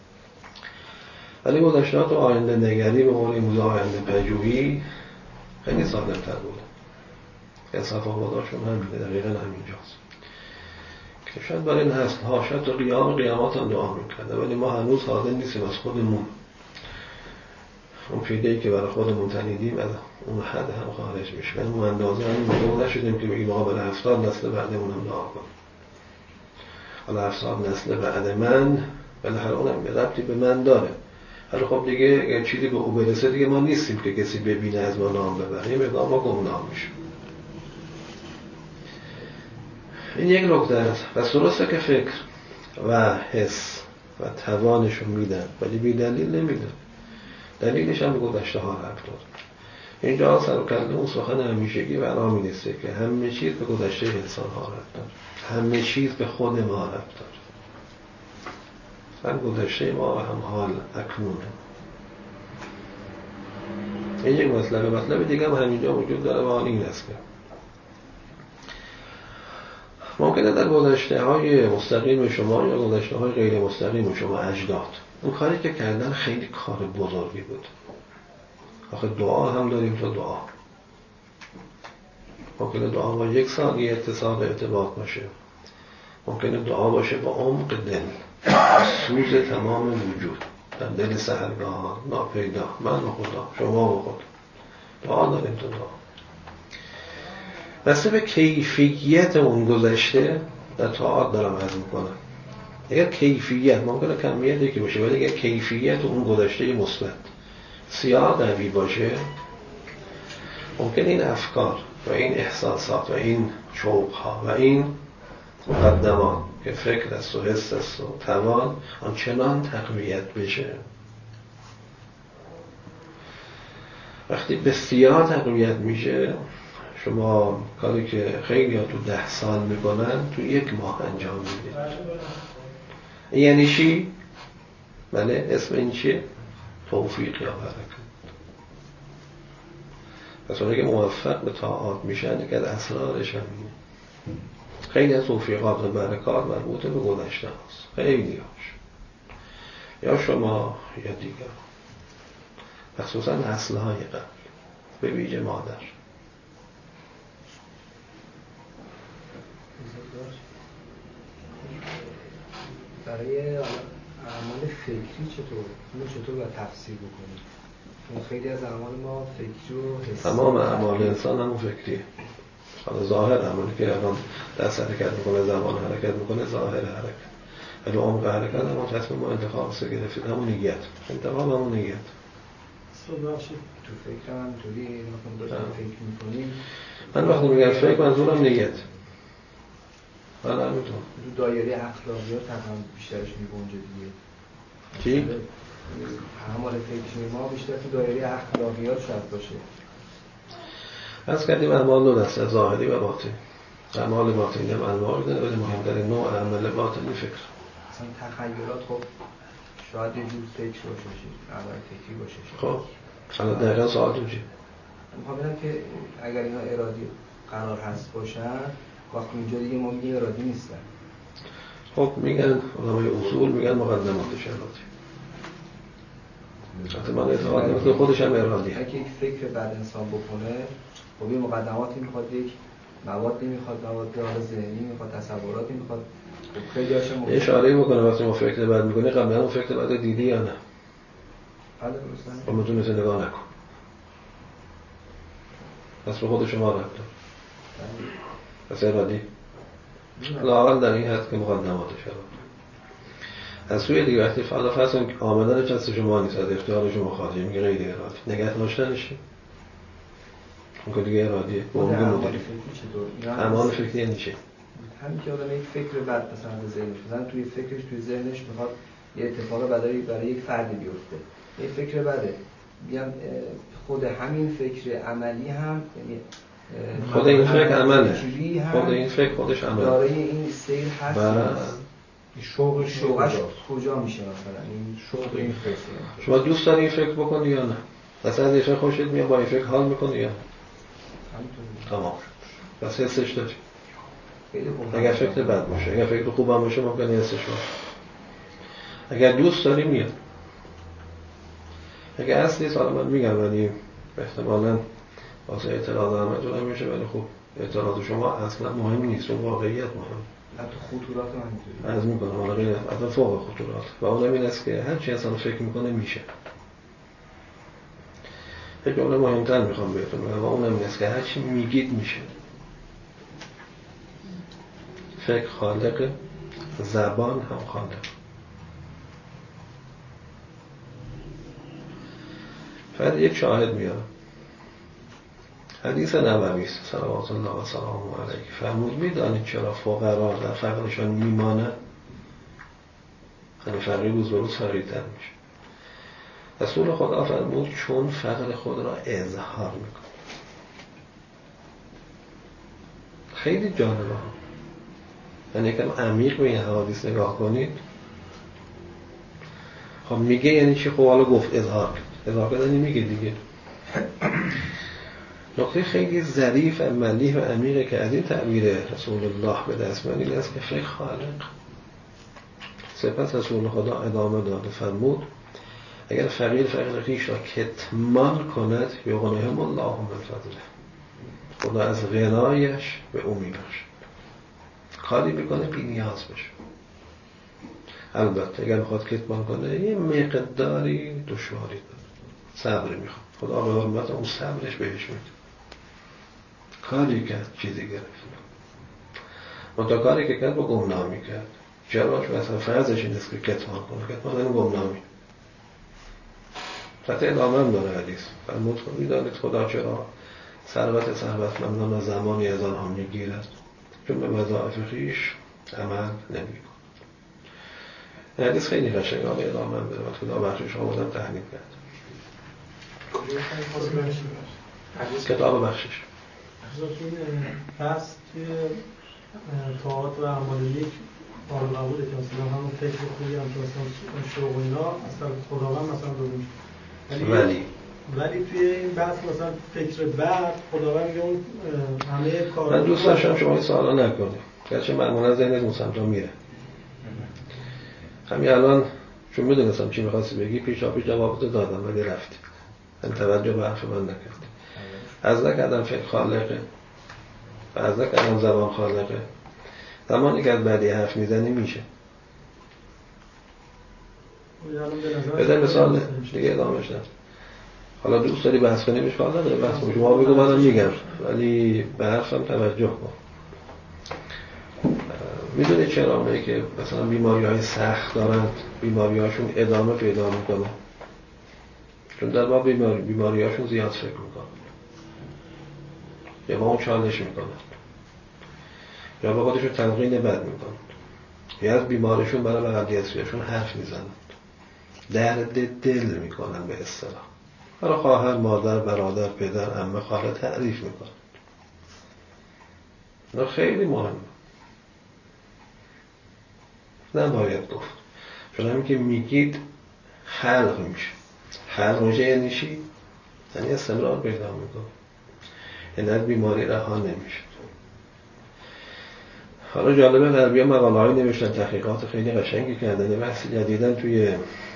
ولی گذشتهات و آینده نگری به قول موزه آینده پژوهی خیلی ساده تر بوده. انصاف آباداشون هم میده، دقیقا همینجاست که شاید برای این هست ها، شاید تو قیامات هم دعا میکرده، ولی ما هنوز حاضر نیستیم از خودمون اون پیده‌ای که برای خودمون تنیدیم از اون حد هم خارج میشه. اون اندازه هم موضوع نشدیم که بگیم آقا برای 70 نسل بعدمون هم دعا کنیم. حالا 70 نسل بعد من بالاخره اونم یه ربطی به من داره. حالا خب دیگه اگه چیزی به او برسه دیگه ما نیستیم که کسی ببینه از ما نام ببره، یه مقدار ما گمنام میشیم. این یک نکته است. پس درسته که فکر و حس و توانشو میدن ولی بی دلیل نمیدن. دلیلش هم به گذشته ها ربط داره. اینجا سر و کله اون سخن همیشگی و ارامی نیسته که همه چیز به گذشته انسان ها ربط داره، همه چیز به خود ما ربط داره، هم گذشته ما و هم حال اکنون. این یک مطلب دیگه هم همینجا وجود داره و این است که ممکنه در گذشته های مستقیم شما یا گذشته های غیر مستقیم شما اجداد اون کاری که کردن خیلی کار بزرگی بود. آخه دعا هم داریم تا دعا ممکنه دعا با یک ثانیه اتصال ارتباط باشه، ممکنه دعا باشه با عمق دل، سوز تمام وجود در دل سحرگاه ناپیدا، من و خدا، شما و خدا. دعا داریم تا دعا. بسته به کیفیت اون گذشته در طاعات دارم عرض میکنم. اگر کیفیت ممکنه کمیت یکی باشه، ولی اگر کیفیت اون گذشته مثبت سیاه قوی باشه، ممکن این افکار و این احساسات و این شوقها و این مقدمات که فکر است و حس است و توان آنچنان تقویت بشه. وقتی بسیار تقویت میشه، شما کاری که خیلی ها تو 10 سال میکنن تو 1 ماه انجام میدید. یعنی چی؟ بله، اسم این چیه؟ توفیق یا برکت. پس اونایی که موفق به طاعات میشن که از اسرارش هم خیلی از توفیقات و برکات مربوط به گذشته هست، خیلی هاش، یا شما یا دیگر، مخصوصا نسل‌های قبل، به ویژه مادر.
برای اعمال فکری چطور باید تفسیر بکنیم؟ چون خیلی از اعمال ما فکری و حسی،
تمام اعمال انسان همون فکریه. حالا ظاهر عملی که الان دست حرکت میکنه، زبان حرکت میکنه، ظاهر حرکت، ولی عمق حرکت همون تصمیم ما انتخاب سه گرفتید، همون نیت، انتخاب همون نیت.
تو فکر هم اینطوری داشتم فکر میکنیم.
من وقتی میگم فکر منظورم نیت. من همینطور
تو دایره اخلاقیات هم بیشترش میگنجه دیگه.
چی؟
اعمال فکری ما بیشتر تو دایره اخلاقیات شاید باشه.
از کردیم اعمال دو دسته، ظاهری و باطنی. اعمال باطنی هم انواع داره، ولی مهمترین نوع عمل باطنی فکر.
اصلا تخیلات خب شاید یه جور فکر باشه، عمل فکری باشه.
خب حالا دقیقا سوال تو چیه؟
میخوام بگم که اگر اینا ارادی قرار هست باشن، وقتی اینجا دیگه ما میگه ارادی نیستن.
خب میگن علمای اصول میگن مقدماتش ارادی. حتی من اعتقاد نمیکنم خودش هم ارادی.
اگه یک فکر بعد انسان بکنه، خب یه مقدماتی میخواد، یک موادی میخواد، مواد ذهنی میخواد، تصوراتی میخواد. خب خیلی هاشم
اشاره میکنه وقتی ما فکر بعد میکنه، قبلا اون فکر بعد دیدی یا نه؟
بله درسته.
خب میتونی نگاه نکن. پس به خود شما رفت دار. پس ارادی. لااقل در این حد که مقدماتش ارادی. از سوی دیگه وقتی فرض کنید آمدنش از شما نیست، از اختیار شما خارجه، میگه غیر ارادی. نگه داشتنش اون که دیگه ارادیه. با اون مدیری. اعمال فکری یعنی چی؟
همین که آدم یک فکر بد مثلا به ذهنش، مثلا توی فکرش، توی ذهنش میخواد یه اتفاق برای یک فردی بیفته. یک فکر بده. میگم خود همین فکر عملی هم، یعنی
خود این فکر عمله. خود این فکر خودش عمله.
دارای این سیر هست. شوقش کجا میشه مثلا این شوق این فکر؟
شما دوست داری این فکر بکنی یا نه؟ مثلا یه فکر خوشت میاد با این فکر حال میکنی یا تمام شد بس حسش داری. اگر فکر بد باشه، اگر فکر خوب هم باشه ممکنه حسش باشه. اگر دوست داری میاد، اگر اصلی حالا من میگم ولی احتمالاً واسه اعتراض همتون نمیشه، ولی خب اعتراض شما اصلا مهم نیست، اون واقعیت مهم.
حتی خطورات هم اینطوری
از میکنم حالا غیر حتی فوق خطورات و اونم این است که هر چی انسان فکر میکنه میشه. یک جمله مهمتر میخوام بهتون بگم و اونم این است که هر چی میگید میشه. فکر خالق، زبان هم خالق. فقط یک شاهد میارم. حدیث نبوی است صلوات الله و سلامه علیه فرمود میدانید چرا فقرا در فقرشان میمانه؟ یعنی فقیر روز به روز فقیرتر میشه. رسول خدا فرمود چون فقر خود را اظهار میکنه. خیلی جالبه ها. یعنی یکم عمیق به این حوادث نگاه کنید. خب میگه یعنی چی؟ خب حالا گفت اظهار کرد. اظهار کرد یعنی میگه دیگه. نکته خیلی ظریف و ملیح و عمیقه که از این تعبیر رسول الله به دست میاد این است که فقر خالق. سپس رسول خدا ادامه داده فرمود اگر فقیر خویش را کتمان کند یغنیهم الله من فضله، خدا از غنایش به او میبخشد. کاری بکنه بی نیاز بشه. البته اگر بخواد کتمان کنه یه مقداری دشواری داره، صبر میخواد، خدا به حرمت اون صبرش بهش میده. کاری کرد چیزی گرفت، منتها کاری که کرد با گمنامی کرد. چراش مثلا فرضش این است که کتمان کنه، کتمان این گمنامی. حتی ادامه هم داره حدیث فرمود میدانید خدا چرا ثروتمندان و زمانی از آنها میگیرد؟ چون به وظایف خویش عمل نمی‌کند. حدیث خیلی قشنگه، ادامه هم داره. خدا بخشش آمدن تحلیل کرد. کتاب بخشش
پس توی طاعات و اعمال یک قابل قبوله که مثلا همون فکر خوبی هم که مثلا شوق و اینا اصلا خداوند مثلا دومی، ولی توی این بحث مثلا فکر بد خداوند میگه اون همه کارا.
من دوست داشتم شما این سوالا نکنید، گرچه معمولا ذهنت اون سمتا میره. همین الان چون میدونستم چی می‌خواستی بگی پیشاپیش جوابتو دادم ولی رفتی. من توجه به حرف من نکردی. از نکردم فکر خالقه و از نکردم زبان خالقه. زمانی که از بعدی حرف میزنی میشه. بده مثال دیگه ادامهش نه. حالا دوست داری بحث کنی بهش کار نداره، بحث کنی شما بگو منم میگم، ولی به حرفم توجه کن. میدونی چرا اونایی که مثلا بیماری‌های سخت دارن بیماری‌هاشون ادامه پیدا میکنه؟ چون در واقع بیماری‌هاشون زیاد فکر میکنن یا با اون چالش میکنن یا با خودشون تلقین بد میکنن یا از بیمارشون برای بغلیتشون حرف میزنن، درد دل میکنن به اصطلاح، برای خواهر، مادر، برادر، پدر، عمه، خاله تعریف میکنن. نه خیلی مهمه، نباید گفت، چون همین که میگید خلق میشه. خلق میشه یعنی چی؟ یعنی استمرار پیدا میکنه، یعنی از بیماری رها نمیشه. حالا جالبه غربی ها مقاله هایی نوشتن، تحقیقات خیلی قشنگی کردن. بحث جدیدن توی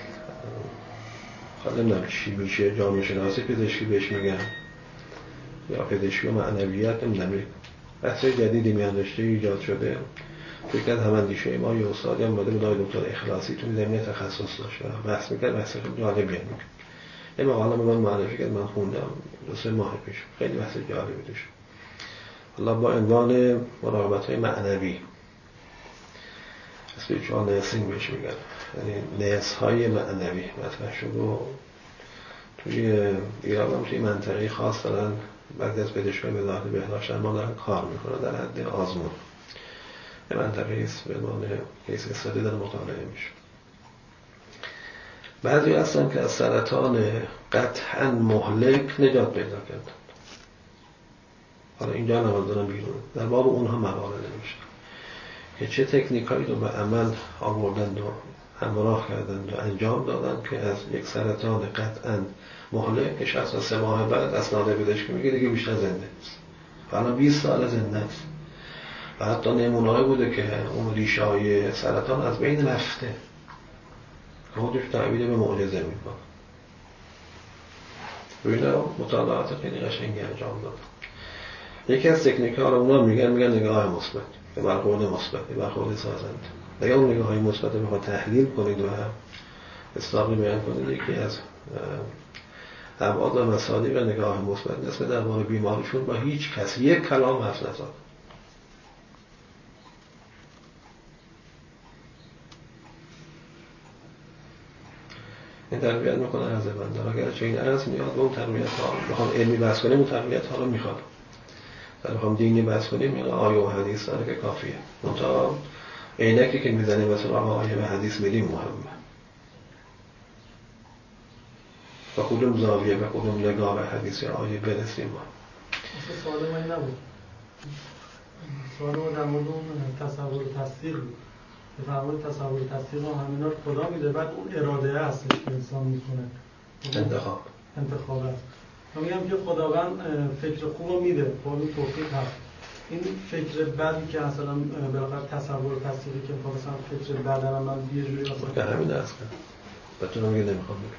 نمیدونم چی میشه، جامعه شناسی پزشکی بهش میگن یا پزشکی و معنویت، نمیدونم بحث جدیدی میانداشته ایجاد شده. توی که هماندیشه ما یه استادی هم بوده به دکتر اخلاصی توی زمینه تخصص داشته بحث میکرد، بحث جالبی میگه. یه مقاله به من معرفی کرد، من خوندم 2-3 ماه پیش، خیلی بحث جالبی داشت. حالا با عنوان مراقبت‌های معنوی، اسپریچوال نرسینگ بهش میگن، یعنی نرس‌های معنوی مطرح شد و توی ایران هم توی منطقه خاص دارن بعضی از پزشکای وزارت بهداشت ما دارن کار میکنن در حد آزمون. یه منطقه است به عنوان کیس استادی داره مطالعه میشه. بعضی هستن که از سرطان قطعاً مهلک نجات پیدا کردن. حالا اینجا نمازدارم بیرون در باب اونها مقاله نمیشه که چه تکنیکایی رو به عمل آوردند و همراه کردند و انجام دادند که از یک سرطان قطعاً مهلک که شخص 3 ماه بعد اسناد پزشکی میگه دیگه بیشتر زنده نیست. الان 20 سال زنده است. و حتی نمونه‌ای بوده که اون ریشه‌های سرطان از بین رفته که خودش تعبیر به معجزه میکنه. روی مطالعات خیلی قشنگی انجام داد. یکی از تکنیک‌ها رو اونا میگن نگاه مثبت، به برخورد مثبت، به برخورد سازنده. اگه اون نگاه‌های مثبت رو بخواید تحلیل کنید و اصلاحی بیان کنید، یکی از ابعاد و مصادیق نگاه مثبت نسبت درباره بیماریشون با هیچ کس یک کلام حرف نزد. این تربیت میکنه عرض بنده. اگرچه این عرض میاد به اون تربیت ها بخوام علمی بحث کنیم، اون تربیت ها رو میخواد. در بخوام دینی بحث کنیم میگه آیه و حدیث داره که کافیه. منتها عینکی که میزنیم مثلا آیه و حدیث میدیم مهمه. با کدوم زاویه و کدوم نگاه به حدیث یا آیه برسیم ما.
سوال من نبود. سوال ما در مورد اون تصور تصدیق بود. فرمود تصور تصدیق هم همینا رو خدا میده، بعد اون اراده هستش که انسان میکنه. انتخاب است. من میگم که خداوند فکر خوب رو میده، با اون توفیق هست. این فکر بدی که مثلا بالاخره تصور تصدیقی که مثلا فکر بد من یه جوری
مثلا که همین است. بهتون میگه نمیخوام بگم.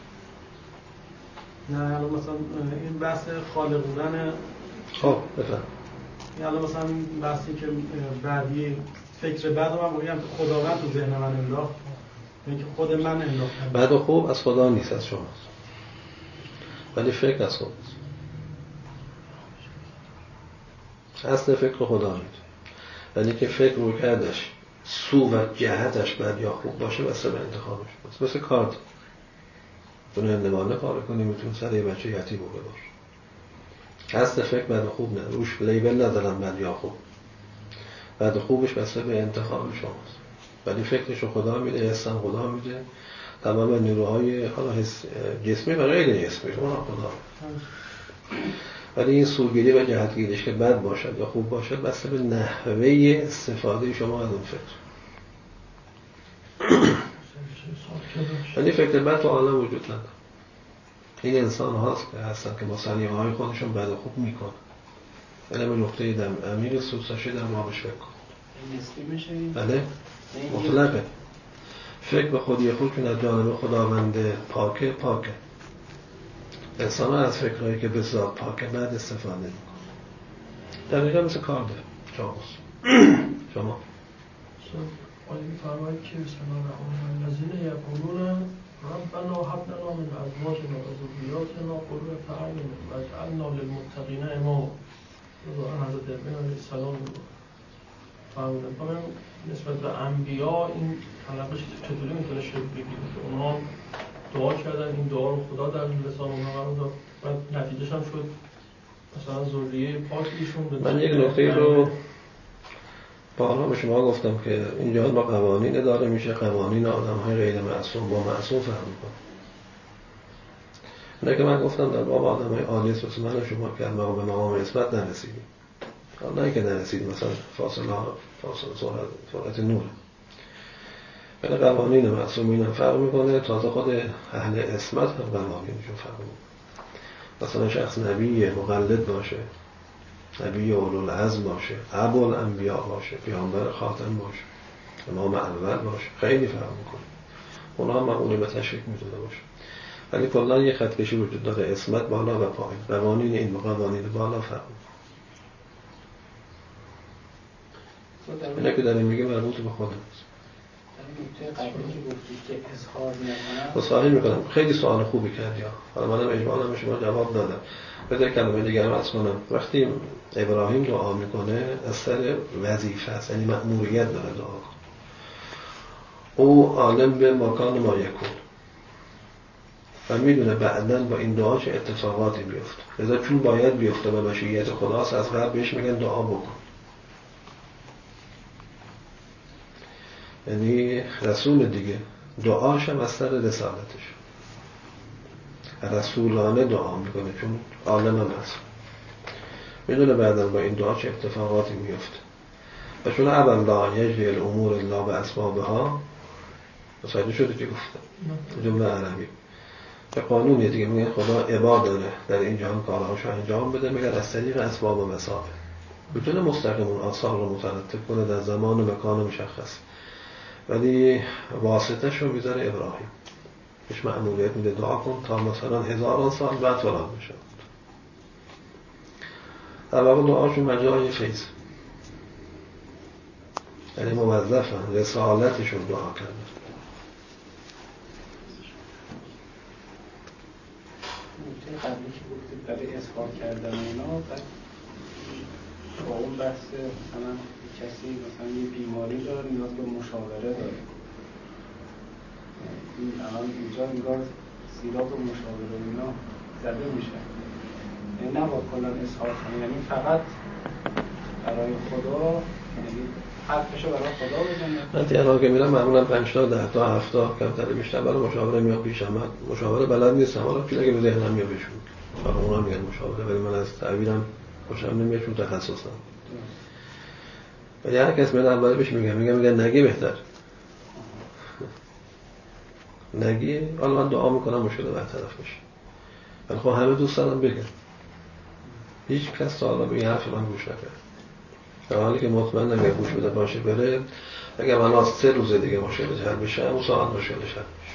نه الان مثلا این بحث خالق بودن.
خب بفهم.
یعنی مثلا بحثی که بعدی فکر بد رو من میگم که خداوند تو ذهن من انداخت، اینکه خود من انداختم.
بد و خوب از خدا نیست، از شماست. ولی فکر از خداست. اصل فکر خدا نیست. ولی که فکر رو کردش سو و جهتش بد یا خوب باشه بسته به انتخابش باشه. مثل کارت دونه نمانه کار کنی میتون سر یه بچه یتیم رو ببار. اصل فکر بد و خوب نه، روش لیبل ندارم بد یا خوب. بد و خوبش بسته به انتخاب شماست. ولی فکرشو خدا میده، حسم خدا میده، تمام نیروهای حالا جسمی و غیر جسمی اونا خدا. ولی این سوگیری و جهتگیریش که بد باشد یا خوب باشد بسته به نحوه استفاده شما از اون فکر. ولی فکر بد تو عالم وجود نداره. این انسان هاست که هستن که با سلیقه های خودشون بد و خوب میکنن. ولی به نقطه دم امیر سوساشی در مابش فکر کن.
نسبی میشه؟
بله مطلقه. فکر به خودی خود که از جانب خداوند پاکه. انسان ها از فکرهایی که به ذات پاکه بعد استفاده میکنه. دقیقا مثل کار داره. شما
آیه فرمایید که بسم الله الرحمن الرحیم یقولون ربنا هب لنا من ازواجنا و ذریاتنا قرة اعین واجعلنا للمتقین اماما. حضرت ابراهیم علیه السلام فرمودن. نسبت به انبیا این حلقه چطوری میتونه شکل بگیره که اونها دعا کردن، این دعا رو خدا در لسان اونها قرار داد و نتیجهش هم شد مثلا ذریه پاکیشون به.
من یک نکته رو بارها به شما گفتم که این جهان با قوانین اداره میشه، قوانین آدم‌های غیر معصوم با معصوم فهم می‌کنه. نه که من گفتم در باب آدم‌های عالی است من و شما که ما به مقام اسمت نرسیدیم. نه که نرسیدیم مثلا فاصله سرعت نور. ولی قوانین معصومین هم فرق می‌کنه، تازه خود اهل اسمت هم قوانینشون فرق می‌کنه. مثلا شخص نبی مقلد باشه، نبی اولوالعزم باشه، ابوالانبیاء باشه، پیامبر خاتم باشه، امام اول باشه، خیلی فرق میکنه. اونا هم معمولی به تشریک میتونه باشه. ولی کلا یه خط کشی وجود داره، اسمت بالا و پایین. قوانین این با قوانین بالا فرق میکنه. اینا که داریم میگه مربوط به خودم است. اصلاحی میکنم. خیلی سوال خوبی کردی. حالا منم اجمالا به شما جواب دادم. بذار کلمه دیگر رو عرض کنم. وقتی ابراهیم دعا میکنه از سر وظیفه است، یعنی مأموریت داره دعا کنه. او عالم به مکان ما یکون و میدونه بعداً با این دعا چه اتفاقاتی بیفته. لذا چون باید بیفته به مشیت خداست، از قبل بهش میگن دعا بکن. یعنی رسول دیگه دعاش هم از سر رسالتش، رسولانه دعا میکنه چون عالم هم هست، میدونه بعدا با این دعا چه اتفاقاتی میفته. و چون لا یجری الامور الا باسبابها، متوجه شده که گفتم جمله عربی به قانونی دیگه میگه خدا عباد داره در این جهان کارهاشو انجام بده مگر از طریق اسباب و وسایل. میتونه مستقیم اون آثار رو مترتب کنه در زمان و مکان مشخص، ولی واسطه‌ش رو میذاره ابراهیم، بهش مأموریت میده دعا کن تا مثلا 1000 سال بعد فلان بشه. در واقع دعاشون مجرای فیض، یعنی موظفن رسالتشون دعا کردن.
نکته قبلی که گفتید برای اظهار کردن اینا، بعد با اون بحث مثلا کسی مثلا یه بیماری داره نیاز به مشاوره داره، این الان اینجا انگار سیراب و مشاوره اینا زده میشه، یعنی نباید کلا اظهار کنه، یعنی فقط برای خدا، یعنی حرفشو برای خدا بزنه.
من تهران که میرم معمولا 5 تا 10 تا 7 تا کمتر بیشتر برای مشاوره میاد پیشم. من مشاوره بلد نیستم، حالا چیزی که به ذهنم میاد بهشون حالا اونا میگن مشاوره، ولی من از تعبیرم خوشم نمیاد چون تخصصم. ولی هر کس من اول بهش میگم نگی بهتر، نگی. حالا من دعا میکنم مشکل برطرف بشه، ولی خب همه دوست دارم بگم. هیچ کس تا حالا به این حرف من گوش نکرد، در حالی که مطمئن اگر گوش بده باشه بره، اگر من از 3 روز دیگه مشکلش حل بشه اون ساعت مشکلش حل بشه،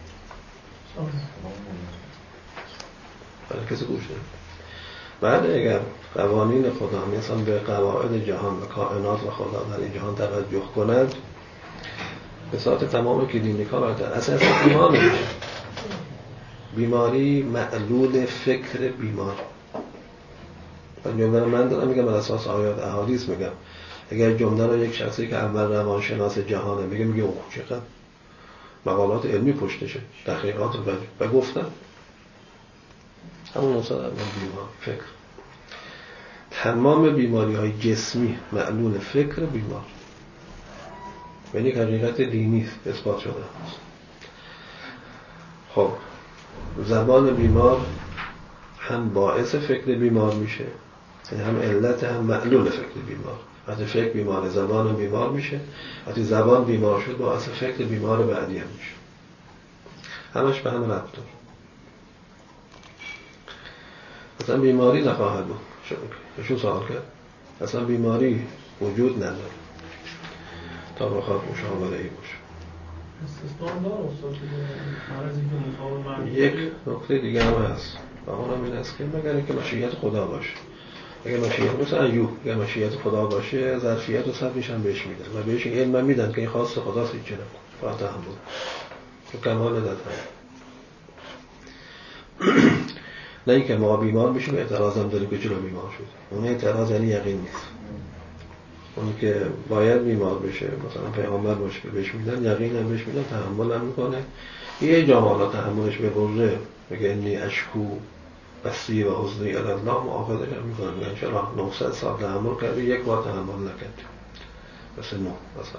ولی کسی گوش نمیده. بعد اگر قوانین خدا مثلا به قواعد جهان و کائنات و خدا در این جهان توجه کند، به صورت تمام کلینیکا را در اساس ایمان میشه. بیماری معلول فکر بیمار. من دارم میگم بر اساس آیات احادیث میگم. اگر جمله رو یک شخصی که اول روانشناس جهانه میگه اوه چقدر مقالات علمی پشتشه، تحقیقات و گفتن همون اصلا بیمار فکر. تمام بیماری های جسمی معلول فکر بیمار، یعنی حقیقت دینی اثبات شده است. خب زبان بیمار هم باعث فکر بیمار میشه، یعنی هم علت هم معلول فکر بیمار. وقتی فکر بیمار زبان بیمار میشه، وقتی زبان بیمار شد باعث فکر بیمار بعدی هم میشه. همش به هم ربط داره. اصلا بیماری نخواهد بود. شو سوال کرد؟ اصلا بیماری وجود نداره تا بخواد مشاوره ای باشه.
استثناء داره استاد مرضی که مطابق
یک نکته دیگه هم هست و اونم این است که مگر اینکه مشیت خدا باشه. اگر مشیت مثل ایوب، اگر مشیت خدا باشه ظرفیت و صبرش هم بهش میدن و بهش علم میدن که این خواست خداست، هیچ نکن فقط تحمل تو کمال دادن. نه اینکه ما بیمار میشیم اعتراض هم داریم که چرا بیمار شد. اون اعتراض یعنی یقین نیست. اونی که باید بیمار بشه مثلا پیغمبر باشه که بهش میدن، یقین هم بهش میدن، تحمل هم میکنه. یه جامعه تحملش به بره میگه انی اشکو بسی و حزنی الی الله، مؤاخذه هم میکنه میگه چرا 900 سال تحمل کردی یک بار تحمل نکردی، مثل نو مثلا.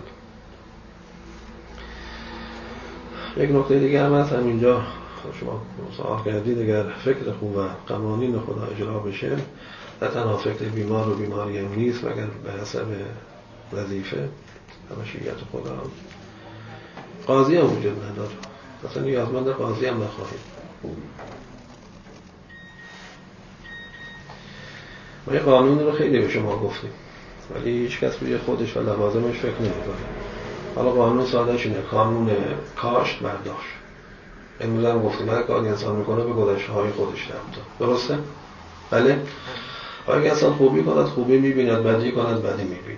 یک نکته دیگه هم هست همینجا شما سوال کردید، اگر فکر خوب و قوانین خدا اجرا بشه نه تنها فکر بیمار و بیماری هم نیست مگر به حسب وظیفه و مشیت خدا. قاضی هم وجود نداره، اصلا نیازمند قاضی هم نخواهید. ما یه قانون رو خیلی به شما گفتیم ولی هیچ کس به خودش و لوازمش فکر نمی‌کنه. حالا قانون سادهش اینه، قانون کاشت برداشت. امروز هم گفتیم هر کاری انسان میکنه به گذشته‌های خودش ربط. درسته؟ بله؟ اگه انسان خوبی کند خوبی میبیند، بدی کند بدی میبیند.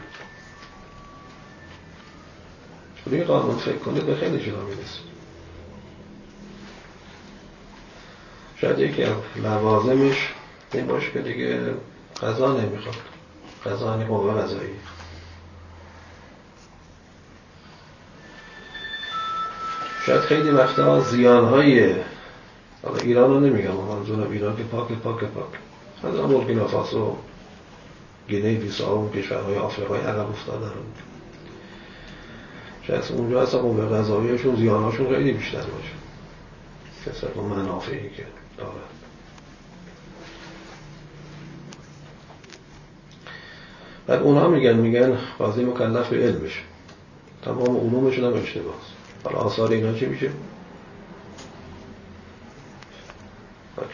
روی قانون فکر کنید به خیلی چیزا میرسید. شاید یکی از لوازمش این باشه که دیگه قضا نمیخواد، قضا یعنی قوه قضایی. شاید خیلی وقتا زیانهای حالا ایران رو نمیگم، منظورم ایران که پاک مثلا بورکینا فاسو، گینه بیساو، کشورهای آفریقای عقب افتاده رو شاید اونجا اصلا قوه قضاییشون زیانهاشون خیلی بیشتر باشه کسر اون منافعی که داره. بعد اونا میگن قاضی مکلف به علمش، تمام علومشون هم اشتباهه. حالا آثار اینا چی میشه؟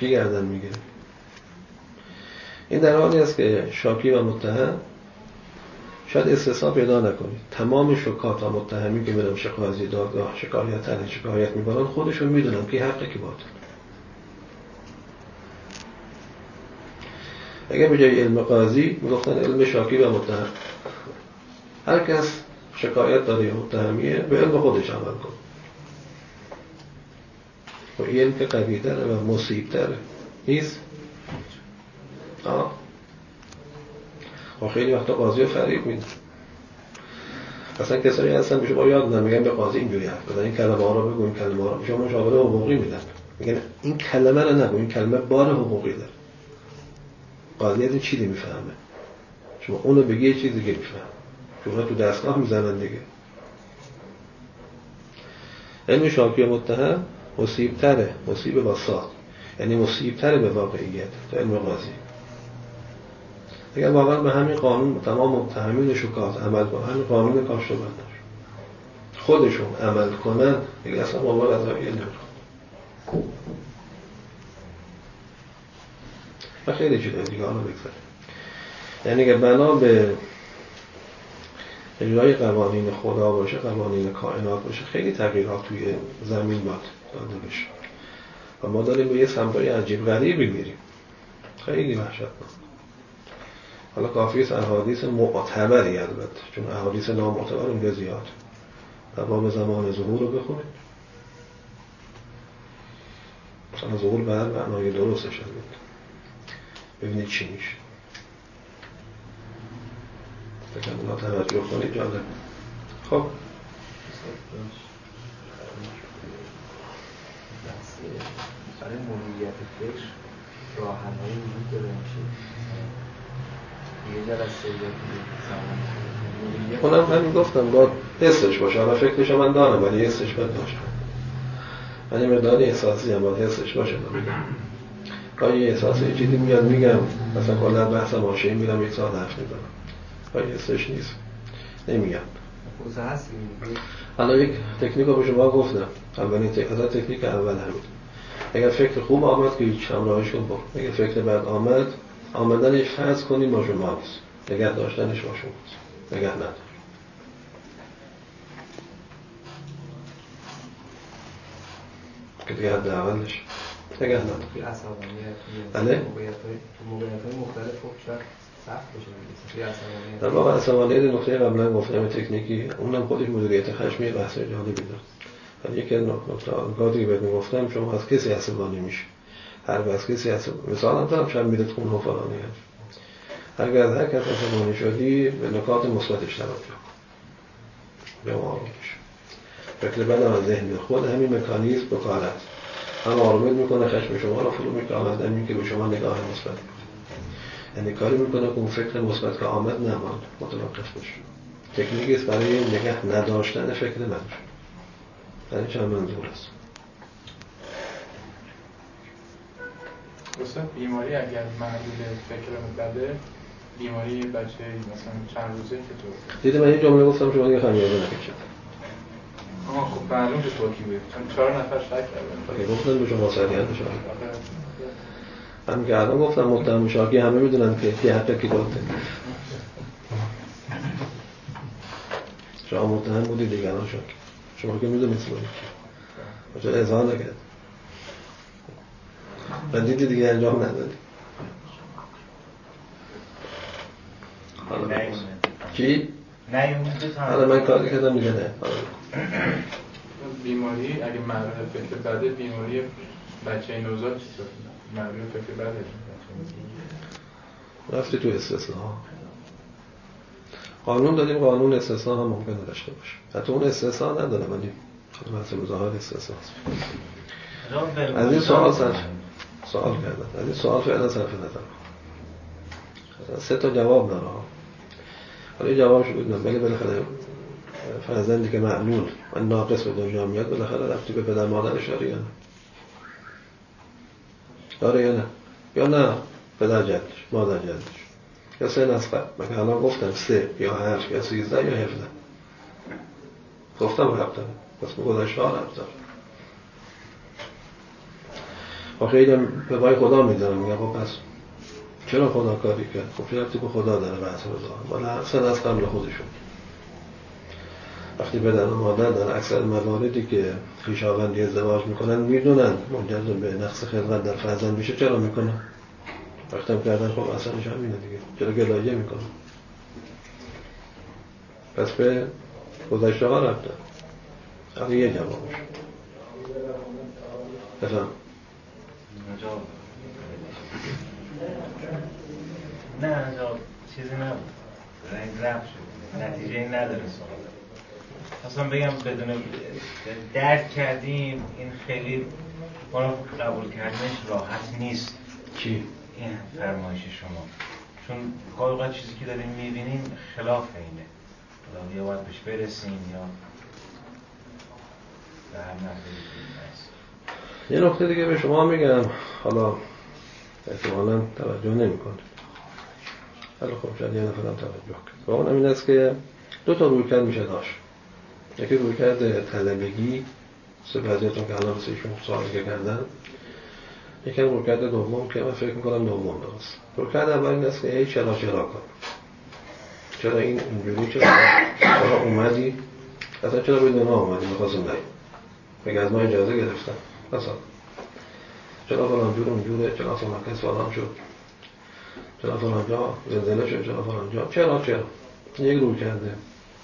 کی گردن میگیره؟ این در حالی است که شاکی و متهم شاید استثنا پیدا نکنید. تمام شکات و متهمی که میرن قاضی دادگاه شکایت میکنن خودشون میدونن که حقه که باطل. اگه به جای علم قاضی میگفتن علم شاکی و متهم، هر کس شکایت داره یا متهمیه به علم خودش عمل کن. و علم که قوی داره و مصیب داره نیست. و خیلی وقتا قاضی رو فریب میده. اصلا کسایی هستن به شما یاد نمیگن به قاضی اینجوری حرف بزن، این کلمه ها رو بگو، این کلمه ها رو. شما مشاوره حقوقی میدن، میگن این کلمه رو نگو، این کلمه بار حقوقی داره. قاضی از این چیزی میفهمه، شما اونو بگی یه چیزی که میفهمه. شما تو دستگاه میزنن دیگه. علم شاکی و متهم مصیب تره، مصیب واسط، یعنی مصیب تره به واقعیت تا علم قاضی. اگر واقعا به همین قانون تمام متهمین شکات عمل کنن، همین قانون کاشته‌بندان خودشون عمل کنن، دیگه اصلا موضوع قضایی نمیخواد. و خیلی چیزای دیگه حالا بگذاریم. یعنی که بنا به اجرای قوانین خدا باشه، قوانین کائنات باشه، خیلی تغییرات توی زمین باید داده بشه. و ما داریم به یه سمتای عجیب غریبی میریم، خیلی وحشتناک. حالا کافی است احادیث معتبری البته، چون احادیث نامعتبر اونجا زیاد. در باب زمان ظهور رو بخونید، مثلا ظهور به هر معنای درستش هست، ببینید چی میشه. فکر اونا توجه کنید، جالب. خب
برای موضوعیت فکر راه حل‌هایی وجود داره میشه. یه جلسه
اونم همین گفتم باید حسش باشه. حالا فکرش من دارم ولی حسش باید باشه. من یه مقداری احساسی هم باید حسش باشه. گاهی احساسی یه چیزی میاد میگم، مثلا کلا بحث ماشین میرم 1 ساعت حرف میزنم، گاهی حسش نیست نمیگم. حالا یک تکنیک رو به شما گفتم، اولین تکنیک اول همین. اگر فکر خوب آمد که هیچ همراهش کن، اگر فکر بد آمد، آمدنش فرض کنیم با شما نیست، نگه داشتنش با شماست، نگه ندار. که دیگه حد اولش نگه ندار. بله؟
موقعیت‌های مختلف شاید سخت باشه.
در واقع عصبانیت نقطه قبلا گفتم تکنیکی، اونم خودش مدیریت خشمی بحث جالبی داره. ولی یک نکاتی بهت میگفتم، شما از کسی عصبانی میشه، هر از کسی عصبانی، مثلا هم شب میرت خون و فلانی هست. اگر از هر کس عصبانی شدی به نکات مثبتش توجه کن، به آروم بشه. فکر بدم از ذهن خود همین مکانیزم به کار است. هم آرومت میکنه، خشم شما رو فرو میکنه، همین که به شما نگاه مثبت میکنه. یعنی کاری میکنه که اون فکر مثبت که آمد نماند، متوقف بشه. تکنیکی است برای نگه نداشتن فکر منفی. یعنی چند منظور است.
مثلا بیماری اگر معلول فکر بده، بیماری بچه مثلا چند روزه که تو
دیدی من این جمله گفتم شما دیگه خمیازه نکشید.
خب معلوم که تو کی بود، چون 4 نفر شک کردن.
گفتن به شما صریحا بشه. همین که الان گفتم متهم شاکی همه میدونن که حقه کی گفته. شما متهم بودی دیگه الان شاکی. شما که میدونید چی باشه. اظهار نکرد. من دیدی دیگه انجام ندادی. چی؟ حالا من کاری کردم دیگه نه.
بیماری اگه معلول فکر بده، بیماری بچه نوزاد چطور؟ معلول فکر بده
رفتی تو استثناء. قانون داریم، قانون استثناء هم ممکنه داشته باشه. حتی اون استثناء نداره ولی مثل مظاهر استثناء است. از این سوال کردم. از این سوال فعلا صرف نظر. 3 تا جواب داره. حالا جوابش بدونم ولی بالاخره فرزندی که معلول و ناقص به دنیا میاد بالاخره رفتی به پدر مادرش داره یا نه؟ داره یا نه؟ یا نه پدر جدش، مادر جدش، یا 3 نسخه. من الان گفتم 3 یا 8 یا 13 یا 17. گفتم 7 پس به گذشته ها رفت داره. خیلی به وای خدا میدارم، میگم خب پس چرا خدا کاری کرد؟ خب چرا به خدا داره بحث رو داره ولی اصلا از قبل خودشون وقتی بدن و مادر در اکثر مواردی که خویشاوندی ازدواج میکنن میدونن منجر به نقص خلقت در فرزند میشه، چرا میکنن؟ وقتی هم کردن خب اصلا میشه همینه دیگه، چرا گلایه میکنن؟ پس به گذشته ها رفتن. حالا یه جوابش بفهم.
نه چیزی نبود، رفت شد، نتیجه نداره سوال. اصلا بگم بدون درک کردیم این خیلی برای قبول کردنش راحت نیست.
چی؟
این فرمایش شما، چون قایقا چیزی که داریم میبینیم خلاف اینه، یا باید بهش برسیم یا به هر نحوی هست.
یه نکته دیگه به شما میگم، حالا احتمالاً توجه نمی‌کنید، حالا خب شاید یه نفرم توجه کنید. و اونم این است که دو تا رویکرد میشه داشت. یکی رویکرد طلبگی، بعضیاتون که الان سیشون سوالی کردن، یکی رویکرد دوم که من فکر میکنم دوم درست. رویکرد اول این است که چرا کن، چرا این اینجوری، چرا اومدی، اصلا چرا بدون ما اومدی، میخواستم نهیم بگه از ما اجازه گرفتن، مثلا چرا فلان جور اونجوره، چرا فلان کس فلان شد، چرا فلان جا زلزله شد، چرا فلان جا، چرا یک روی کرده.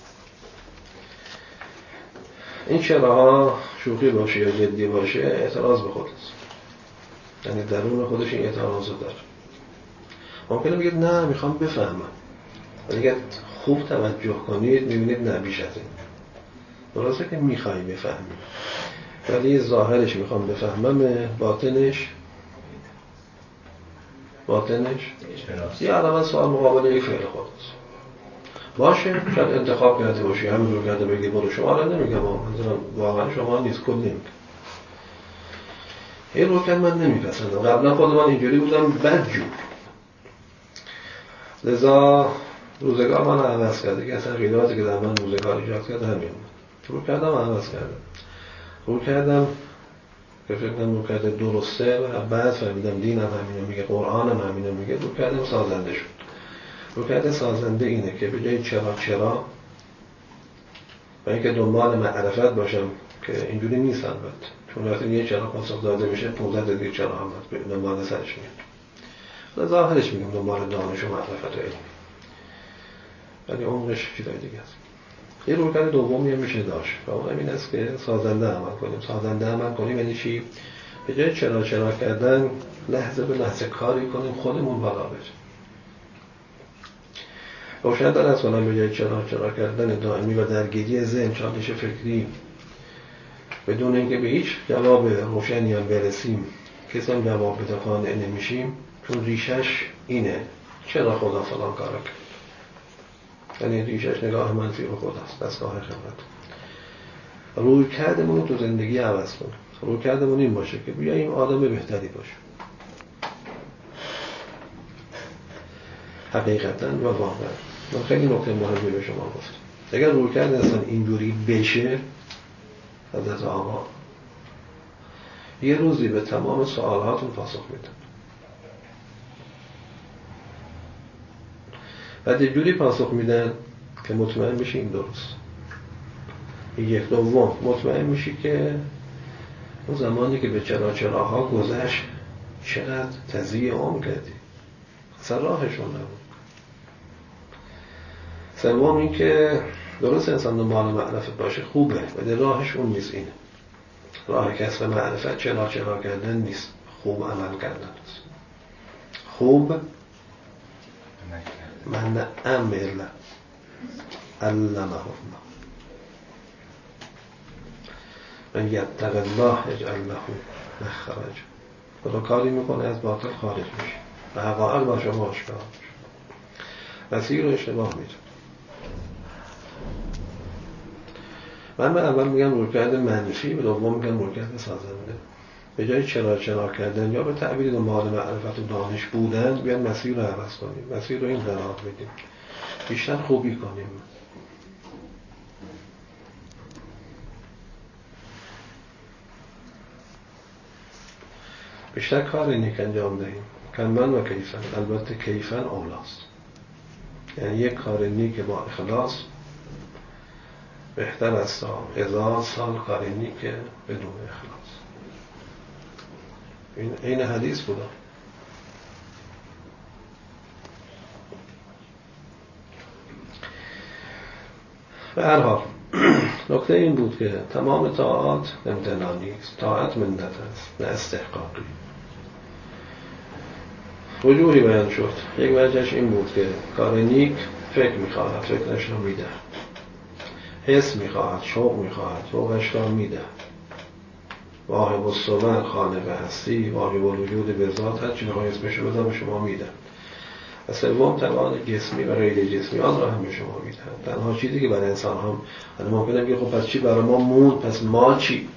این چراها شوخی باشه یا جدی باشه اعتراض به خود است، یعنی درون خودش این اعتراض داره. ممکنه بگید نه میخوام بفهمم، ولی اگر خوب توجه کنید میبینید نه بیش از این. درسته که میخوایی بفهمی، ولی ظاهرش میخوام بفهمم، باطنش یه علامت سوال مقابل یک فعل خود است. باشه شاید انتخاب کرده باشی، همین رو کرده بگی برو، شما را نمیگم واقعا شما نیست، کل نمیگم این رو کرد من نمیپسندم، قبلا خود من اینجوری بودم بدجور، لذا روزگار من عوض کرده که اصلا غیراتی که در من روزگار ایجاد کرده همین رو کردم، عوض کردم که فکر کنم رو کرده درسته و بعد فهمیدم دین هم همینه میگه، قرآن هم همینه میگه، رو کردم سازنده شد. رو کرده سازنده اینه که به جای چرا و اینکه دنبال معرفت باشم که اینجوری نیست البته، چون وقتی یه چرا پاسخ داده میشه 15 دیگه چرا هم به دنبال سرش میاد، ظاهرش میگم دنبال دانش و معرفت و علم، ولی عمقش چیزای دیگه است. یه رویکرد دومی هم میشه داشت و اونم این است که سازنده عمل کنیم. یعنی چی؟ به جای چرا کردن لحظه به لحظه کاری کنیم خودمون بالا بریم. روشن در از کنم به جای چرا کردن دائمی و درگیری ذهن، چالش فکری، بدون اینکه به هیچ جواب روشنی هم برسیم، کسی هم جواب بده قانع نمیشیم، چون ریشش اینه چرا خدا فلان کارو کرد. یعنی ریشش نگاه منفی به خداست، دستگاه خبرت. روی کردمون تو زندگی عوض کنیم. روی کردمون این باشه که بیاییم آدم بهتری باشیم، حقیقتا و واقعا. من خیلی نکته مهمی به شما گفتم. اگر روی کرد اصلا اینجوری بشه، حضرت آقا یه روزی به تمام سوالاتون پاسخ میدن. بعد یه جوری پاسخ میدن که مطمئن میشی این درست. یک دوم مطمئن میشی که اون زمانی که به چراها گذشت چقدر تضییع عمر کردی، اصلا راهشون نبود. سوم این که درست انسان دنبال معرفت باشه خوبه، ولی راهش اون نیست. اینه راه کسب معرفت چرا کردن نیست، خوب عمل کردن است. خوب من عمل علمه الله، من یتق الله یجعل له مخرج. خدا کاری میکنه از باطل خارج میشه و حقایق با شما آشکار میشه، مسیر رو اشتباه میره. من به اول میگم رویکرد منفی، به دوم میگم رویکرد سازنده. به جای چرا کردن یا به تعبیر دنبال معرفت و دانش بودن، بیان مسیر رو عوض کنیم، مسیر رو این قرار بدیم، بیشتر خوبی کنیم. بیشتر کار نیک انجام دهیم. کمن و کیفن، البته کیفن اولاست. یعنی یک کار نیک با اخلاص بهتر است تا 1000 سال کار نیک بدون اخلاص. این حدیث بوده. به هر حال نکته این بود که تمام طاعات امتنانی است. طاعت منت است نه استحقاقی. وجوهی بیان شد. یک وجهش این بود که کار نیک فکر می‌خواهد، فکرش را می‌دهد. حس می‌خواهد، شوق می‌خواهد، شوقش را می‌دهد. واهب الصور، خالق هستی، واهب الوجود به ذات، هر چی می‌خواهید اسمش رو بدم به شما میدم. و سوم توان جسمی و غیر جسمی آن را هم به شما میدهد. تنها چیزی که برای انسان هم ممکنه بگه خب پس چی برای ما موند، پس ما چی؟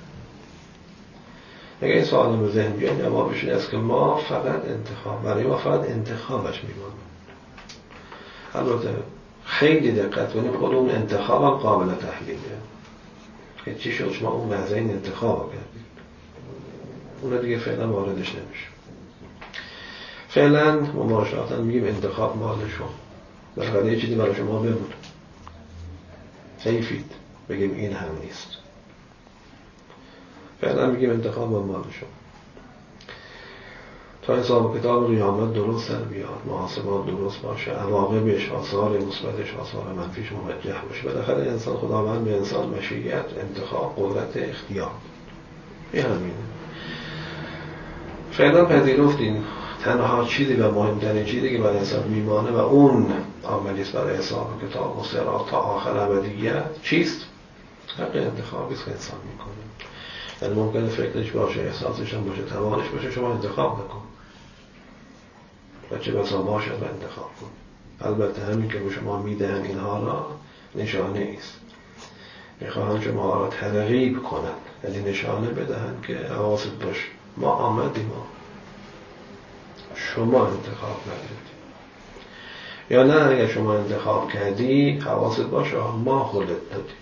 اگه این سوال به ذهن بیاد جوابش این است که ما فقط انتخاب، برای ما فقط انتخابش میمونه. البته خیلی دقت کنید خود اون انتخاب هم قابل تحلیله. که چی شد شما اون محض این انتخاب کردید، اون دیگه فعلا واردش نمیشه. فعلا مماشاتا میگیم انتخاب مال شما، بالاخره یه چیزی برای شما بمونه. حیفید بگیم این هم نیست. فعلا میگیم انتخاب مال شما تا حساب کتاب قیامت درست در بیاد، محاسبات درست باشه، عواقبش، آثار مثبتش، آثار منفیش موجه باشه. بالاخره انسان، خداوند به انسان مشیت، انتخاب، قدرت اختیار، این همینه. فعلا پذیرفتین تنها چیزی و مهمترین چیزی که برای انسان میمانه و اون عملی است برای حساب کتاب و صراط تا آخر ابدیت چیست؟ حق انتخابی است که انسان میکنه. یعنی ممکنه فکرش باشه، احساسش هم باشه، توانش باشه، شما انتخاب نکن و چه بسا باشد و انتخاب کن. البته همین که به شما میدهن اینها را نشانه است. میخواهند شما را ترغیب کنند، یعنی نشانه بدهند که حواست باش ما آمدیم، شما انتخاب نکردی. یا نه اگر شما انتخاب کردی حواست باشه ما خودت دادی.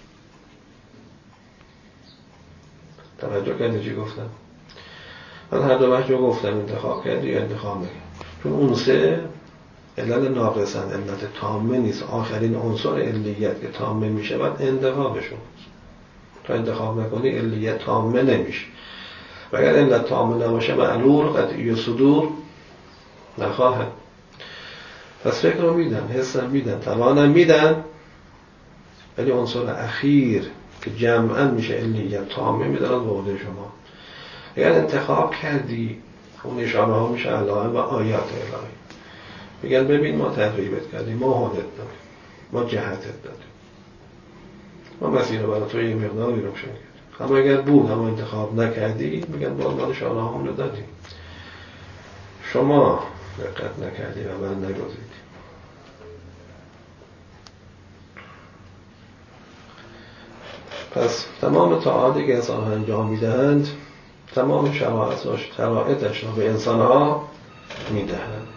توجه کردی چی گفتم؟ من هر دو وجه گفتم انتخاب کردی یا انتخاب نکردی. چون اون سه علل ناقصن، علت تامه نیست. آخرین عنصر علیت که تامه میشه بعد انتخابشون. تا انتخاب نکنی علیت تامه نمیشه. و اگر علت تامه نباشه معلول قطعی صدور نخواهد. پس فکر رو میدن، حسم میدن، توانم میدن، ولی عنصر اخیر که جمعاً میشه علیت تامه میدارن به عهده شما. اگر انتخاب کردی اون نشانه ها میشه علائم و آیات الهی. میگن ببین ما تدریبت کردیم، ما هدت دادیم، ما جهتت دادیم، ما مسیر برای تو یه مقداری روشن کردیم. اما اگر بود اما انتخاب نکردی میگن ما نشانه ها رو دادیم، شما دقت نکردی و من نگذیدی. پس تمام طاعاتی که انسان ها انجام میدهند تمام شرایطش را به انسان ها میدهند.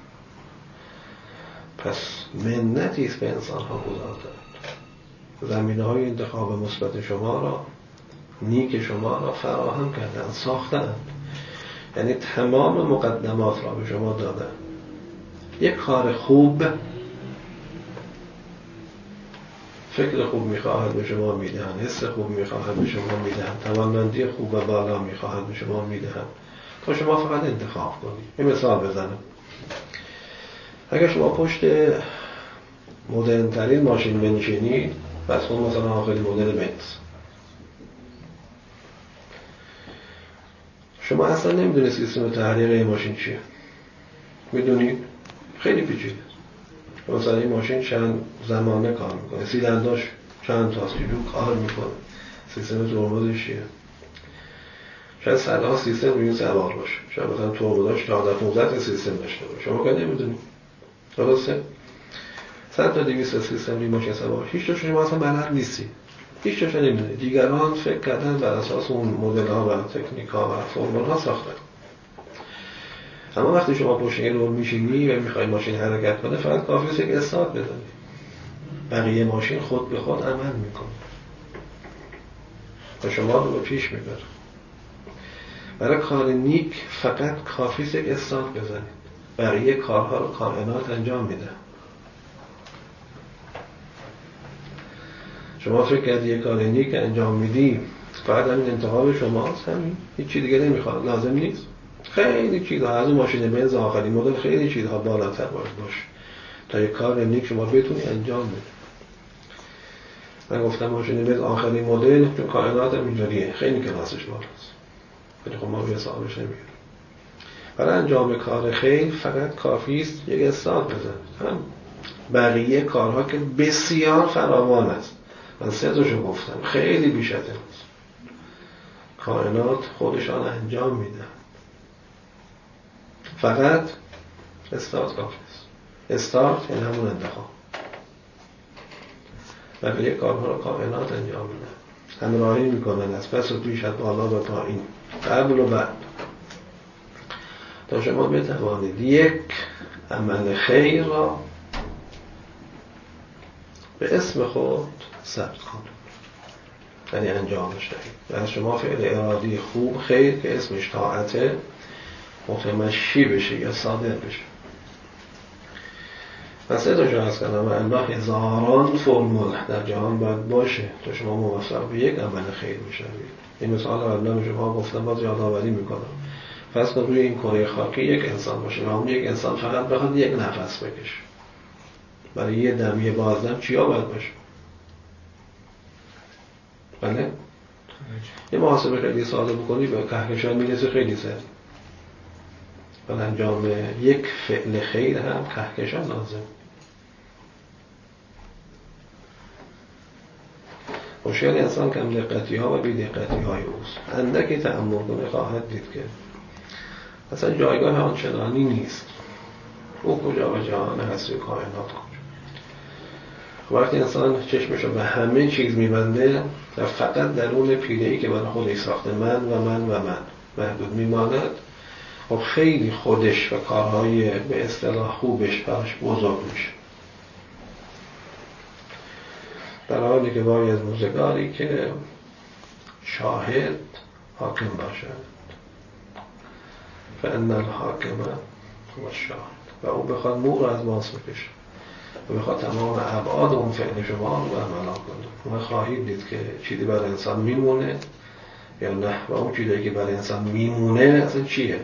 پس منتی است به انسان ها گذاشتند. زمینه های انتخاب مثبت شما را، نیک شما را فراهم کردند، ساختند. یعنی تمام مقدمات را به شما دادند. یک کار خوب فکر خوب میخواهد به شما میدهند، حس خوب میخواهد به شما میدهند، توانمندی خوب و بالا میخواهد به شما میدهند تا شما فقط انتخاب کنید. این مثال بزنم. اگر شما پشت مدرن ترین ماشین بنشینید، بس اون مثلا آخری مدل بنز، شما اصلا نمیدونید سیستم تحریک این ماشین چیه. میدونید خیلی پیچیده. مثلا این ماشین چند زمانه کار میکنه، سیلنداش چند تاست، چجور کار میکنه، سیستم ترمزش چیه. شاید صدها سیستم روی سوار باشه، شاید مثلا ترمزاش 14-15 سیستم داشته باشه، شما که نمیدونید. درسته؟ 100 تا 200 سیستم روی ماشین سوار، هیچ تاشون شما اصلا بلد نیستی، هیچ تاشون نمیدونید. دیگران فکر کردن بر اساس اون مدل ها و تکنیک ها و فرمول ها ساختن. اما وقتی شما پشت این رول میشینی و میخوای ماشین حرکت کنه، فقط کافی است یک استارت بدونی، بقیه ماشین خود به خود عمل میکنه و شما رو به پیش میبره. برای کار نیک فقط کافی است یک استارت بزنید، بقیه کارها رو کائنات انجام میده. شما فکر کردی یک کار نیک انجام میدی فقط همین انتخاب شماست، همین، هیچ چیز دیگه نمیخواد، لازم نیست. خیلی چیزها از اون ماشین بنز آخرین مدل خیلی چیزها بالاتر باشه تا یک کار نیک شما بتونی انجام بدی. من گفتم ماشین بنز آخرین مدل چون کائنات هم اینجوریه، خیلی کلاسش بالاست، ولی خب ما به حسابش نمیگیریم. برای انجام کار خیر فقط کافی است یک استارت بزنید. هم بقیه کارها که بسیار فراوان است، من 3 تاشو گفتم، خیلی بیش از این است، کائنات خودشان انجام میدن. فقط استارت کافی است. استارت یعنی همون انتخاب. بقیه کارها رو کائنات انجام میدن، همراهی میکنن از پس و پیش، از بالا و پایین، قبل و بعد، تا شما بتوانید یک عمل خیر را به اسم خود ثبت کنید، یعنی انجامش دهید. و از شما فعل ارادی خوب خیر که اسمش طاعته متمشی بشه یا صادر بشه. من 3 تا جا هست کنم و الله هزاران فرمول در جهان باید باشه تا شما موفق به یک عمل خیر بشوید. این مثال رو الله شما گفتم، باز یادآوری میکنم. فرض کن روی این کره خاکی یک انسان باشه و اون یک انسان فقط بخواد یک نفس بکشه، برای یه دم یه بازدم چیا باید باشه؟ بله؟ یه محاسبه خیلی ساده بکنی به کهکشان میرسه خیلی سریع. برای انجام یک فعل خیر هم کهکشان لازم. مشکل انسان کم دقتی ها و بی دقتی های اوست. اندکی تأمل کنه خواهد دید که اصلا جایگاه آنچنانی نیست. او کجا و جهان هستی و کائنات کجا. وقتی انسان چشمشو به همه چیز میبنده و فقط درون پیله‌ای که برای خودش ساخته من محدود میماند، خب خیلی خودش و کارهای به اصطلاح خوبش براش بزرگ میشه، در حالی که باید روزگاری که شاهد حاکم باشد، فان الحاکم هو الشاهد، و او بخواد مو رو از ماس بکشه و بخواد تمام ابعاد اون فعل شما رو عملا کنه. و خواهید دید که چیزی برای انسان میمونه یا نه، و اون چیزی که برای انسان میمونه اصلا چیه.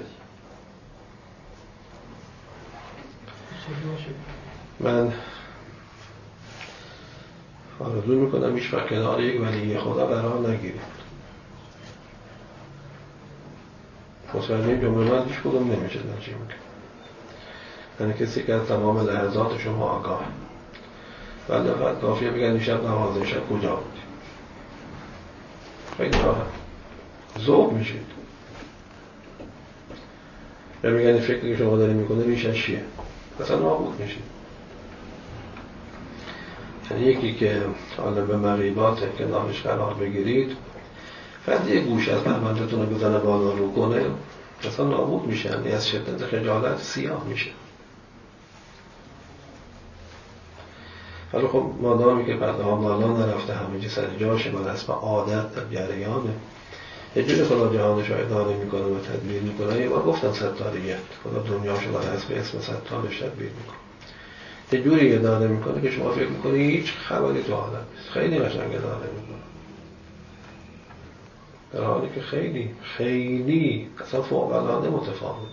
من آرزو میکنم هیچ وقت کنار یک ولی خدا قرار نگیرید. متوجه جمله من هیچ کدوم نمیشه در چی میگه. یعنی کسی که از تمام لحظات شما آگاه، ولی فقط کافیه بگن این شب نمازه، شب کجا بودی، خیلی راحت ذوق میشید. یا میگن این فکری که شما داری میکنه ریشش چیه، اصلا نابود میشید. یعنی یکی که حالا به مغیبات کنارش قرار بگیرید، فقط یه گوش از پرونده‌تون رو بزنه بالا رو کنه، اصلا نابود میشه، یعنی از شدت خجالت سیاه میشه. ولی خب مادامی که پرده ها بالا نرفته، همه چیز سر جاشه، بر اسم عادت در جریانه، یه جوری خدا جهانش رو اداره میکنه و تدبیر میکنه. یه بار گفتم ستاریت، خدا دنیاشو بر اسم ستارش تدبیر میکنه، یه جوری اداره میکنه که شما فکر میکنی هیچ خبری تو عالم نیست. خیلی قشنگ اداره میکنه، در حالی که خیلی خیلی اصلا فوق‌العاده متفاوت.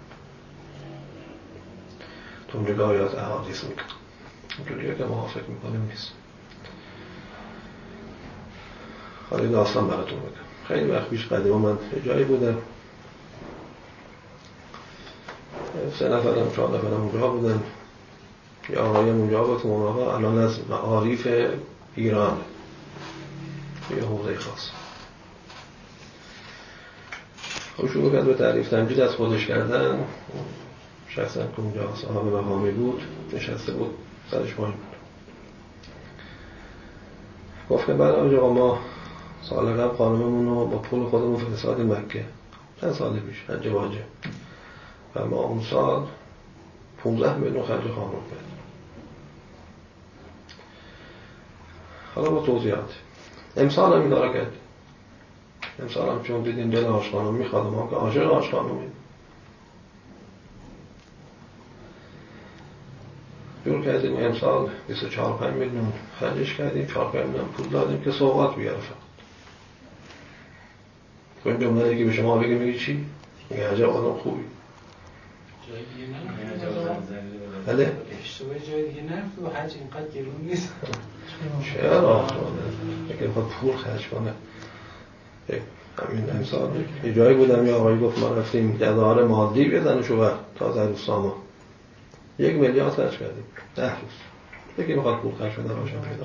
تو اونجا آیات احادیث میکنه اونجوریه که ما فکر میکنیم نیست. حالا داستان براتون بگم. خیلی وقت پیش قدیما من جایی بودم، 3 نفرم 4 نفرم اونجا بودن، یه آقایم اونجا بود که اون آقا الان از معارف ایران یه حوزه خاص خب شروع کرد به تعریف تمجید از خودش کردن. شخصا که اونجا صاحب مقامی بود نشسته بود، سرش پایین بود، گفت که برای آقا ما سال قبل خانممون رو با پول خودمون فرستادیم مکه، چند سال پیش، حج واجب، و ما اون سال 15 میلیون خرج خانم کرد. حالا با توضیحات امسال هم این کارا کرد، امسال هم چون دیدیم دل حاج خانم میخواد، ما که عاشق حاج خانومیم، جور کردیم امسال 24-5 میلیون خرجش کردیم، 4-5 میلیون پول دادیم که سوغات بیاره فقط. این جمله که به شما بگه میگی چی؟ میگه عجب آدم خوبی.
جای دیگه نرفت.
بله؟
اشتباه جای دیگه نرفت و حج اینقدر گرون نیست.
چرا؟ اگه بخواد پول خرج کنه. همین امسال یه جایی بودم یه آقایی گفت ما رفتیم گدار مادی بزن شوهر تا زروساما 1 میلیارد خرج کردیم 10 روز. یکی بخواد پول خرج کنه روشن پیدا.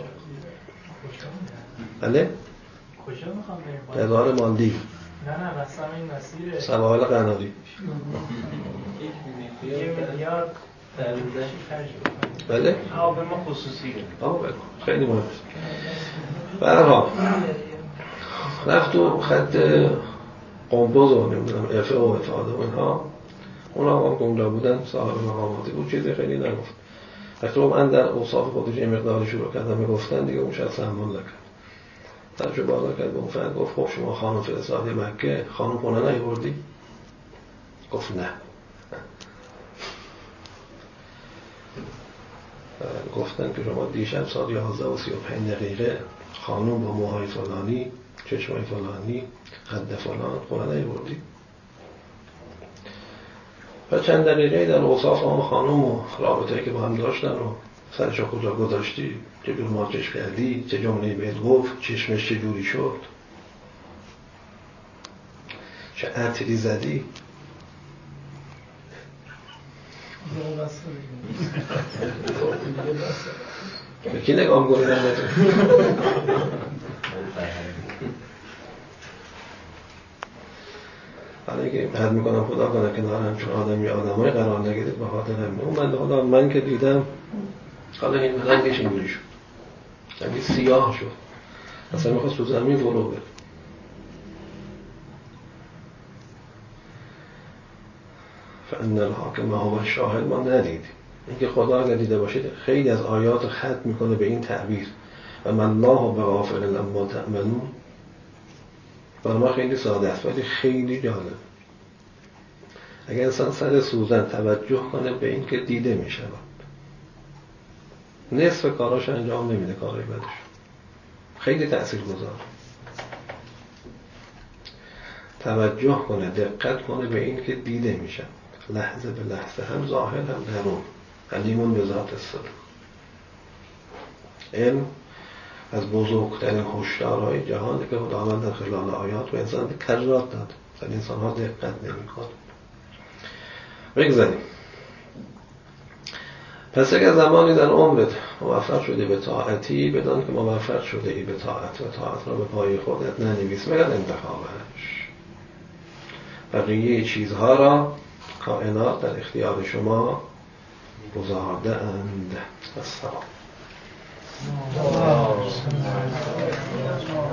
بله؟
کجا میخوام بریم؟
گدار مادی.
نه رسم این مسیر
سواحل قناری.
1 میلیارد در روزش خرج کنیم.
بله؟
به ما خصوصیه.
خیلی مهم. به هر حال رفت و خط قمبوز و نمیدونم افه و افاده و اینها، اونا هم که اونجا بودن صاحب مقاماتی بود، چیزی خیلی نگفت. وقتی من در اوصاف خودش یه مقداری شروع کردم میگفتن دیگه اون شخص همون نکرد. درجه بالا کرد به اون فرد گفت خب شما خانم فرستادی مکه، خانم خونه نیاوردی؟ گفت نه. گفتن که شما دیشب ساعت 11:35 خانم با موهای فلانی، چشمای فلانی، قد فلان خونه نیاوردی؟ و چند دقیقه در اوصاف آن خانم و رابطه‌ای که با هم داشتن و سرش کجا گذاشتی، چه جور ماچش کردی، چه جمله‌ای بهت گفت، چشمش چه جوری شد، چه عطری زدی. به کی نگاه می‌کنی نمی‌تونی؟ حالا اینکه حد میکنم خدا کنه کنار همچون آدمای قرار نگیرید به خاطر همین. اون بنده خدا من که دیدم حالا این رنگش اینجوری شد، یعنی سیاه شد، اصلا میخواست تو زمین فرو بره. فان الحاکم هو الشاهد ما ندیدیم. اینکه خدا اگر دیده باشید خیلی از آیات ختم میکنه به این تعبیر و من الله بغافل عما تعملون. برای ما خیلی ساده است ولی خیلی جالب. اگر انسان سر سوزن توجه کنه به این که دیده می شود، نصف کاراش انجام نمیده، کارای بدش خیلی تأثیر گذاره. توجه کنه، دقت کنه به این که دیده می شود، لحظه به لحظه، هم ظاهر هم درون. علیمون به ذات الصدور. علم از بزرگترین هشدارهای جهان که خداوند در خلال آیات و انسان کررات داد، ولی انسان ها دقت نمی‌کنه. بگذاریم. پس اگر زمانی در عمرت موفق شده به طاعتی، بدان که موفق شده ای به طاعت و طاعت را به پای خودت ننویس مگر انتخابش. بقیه چیزها را کائنات در اختیار شما گذارده اند. السلام.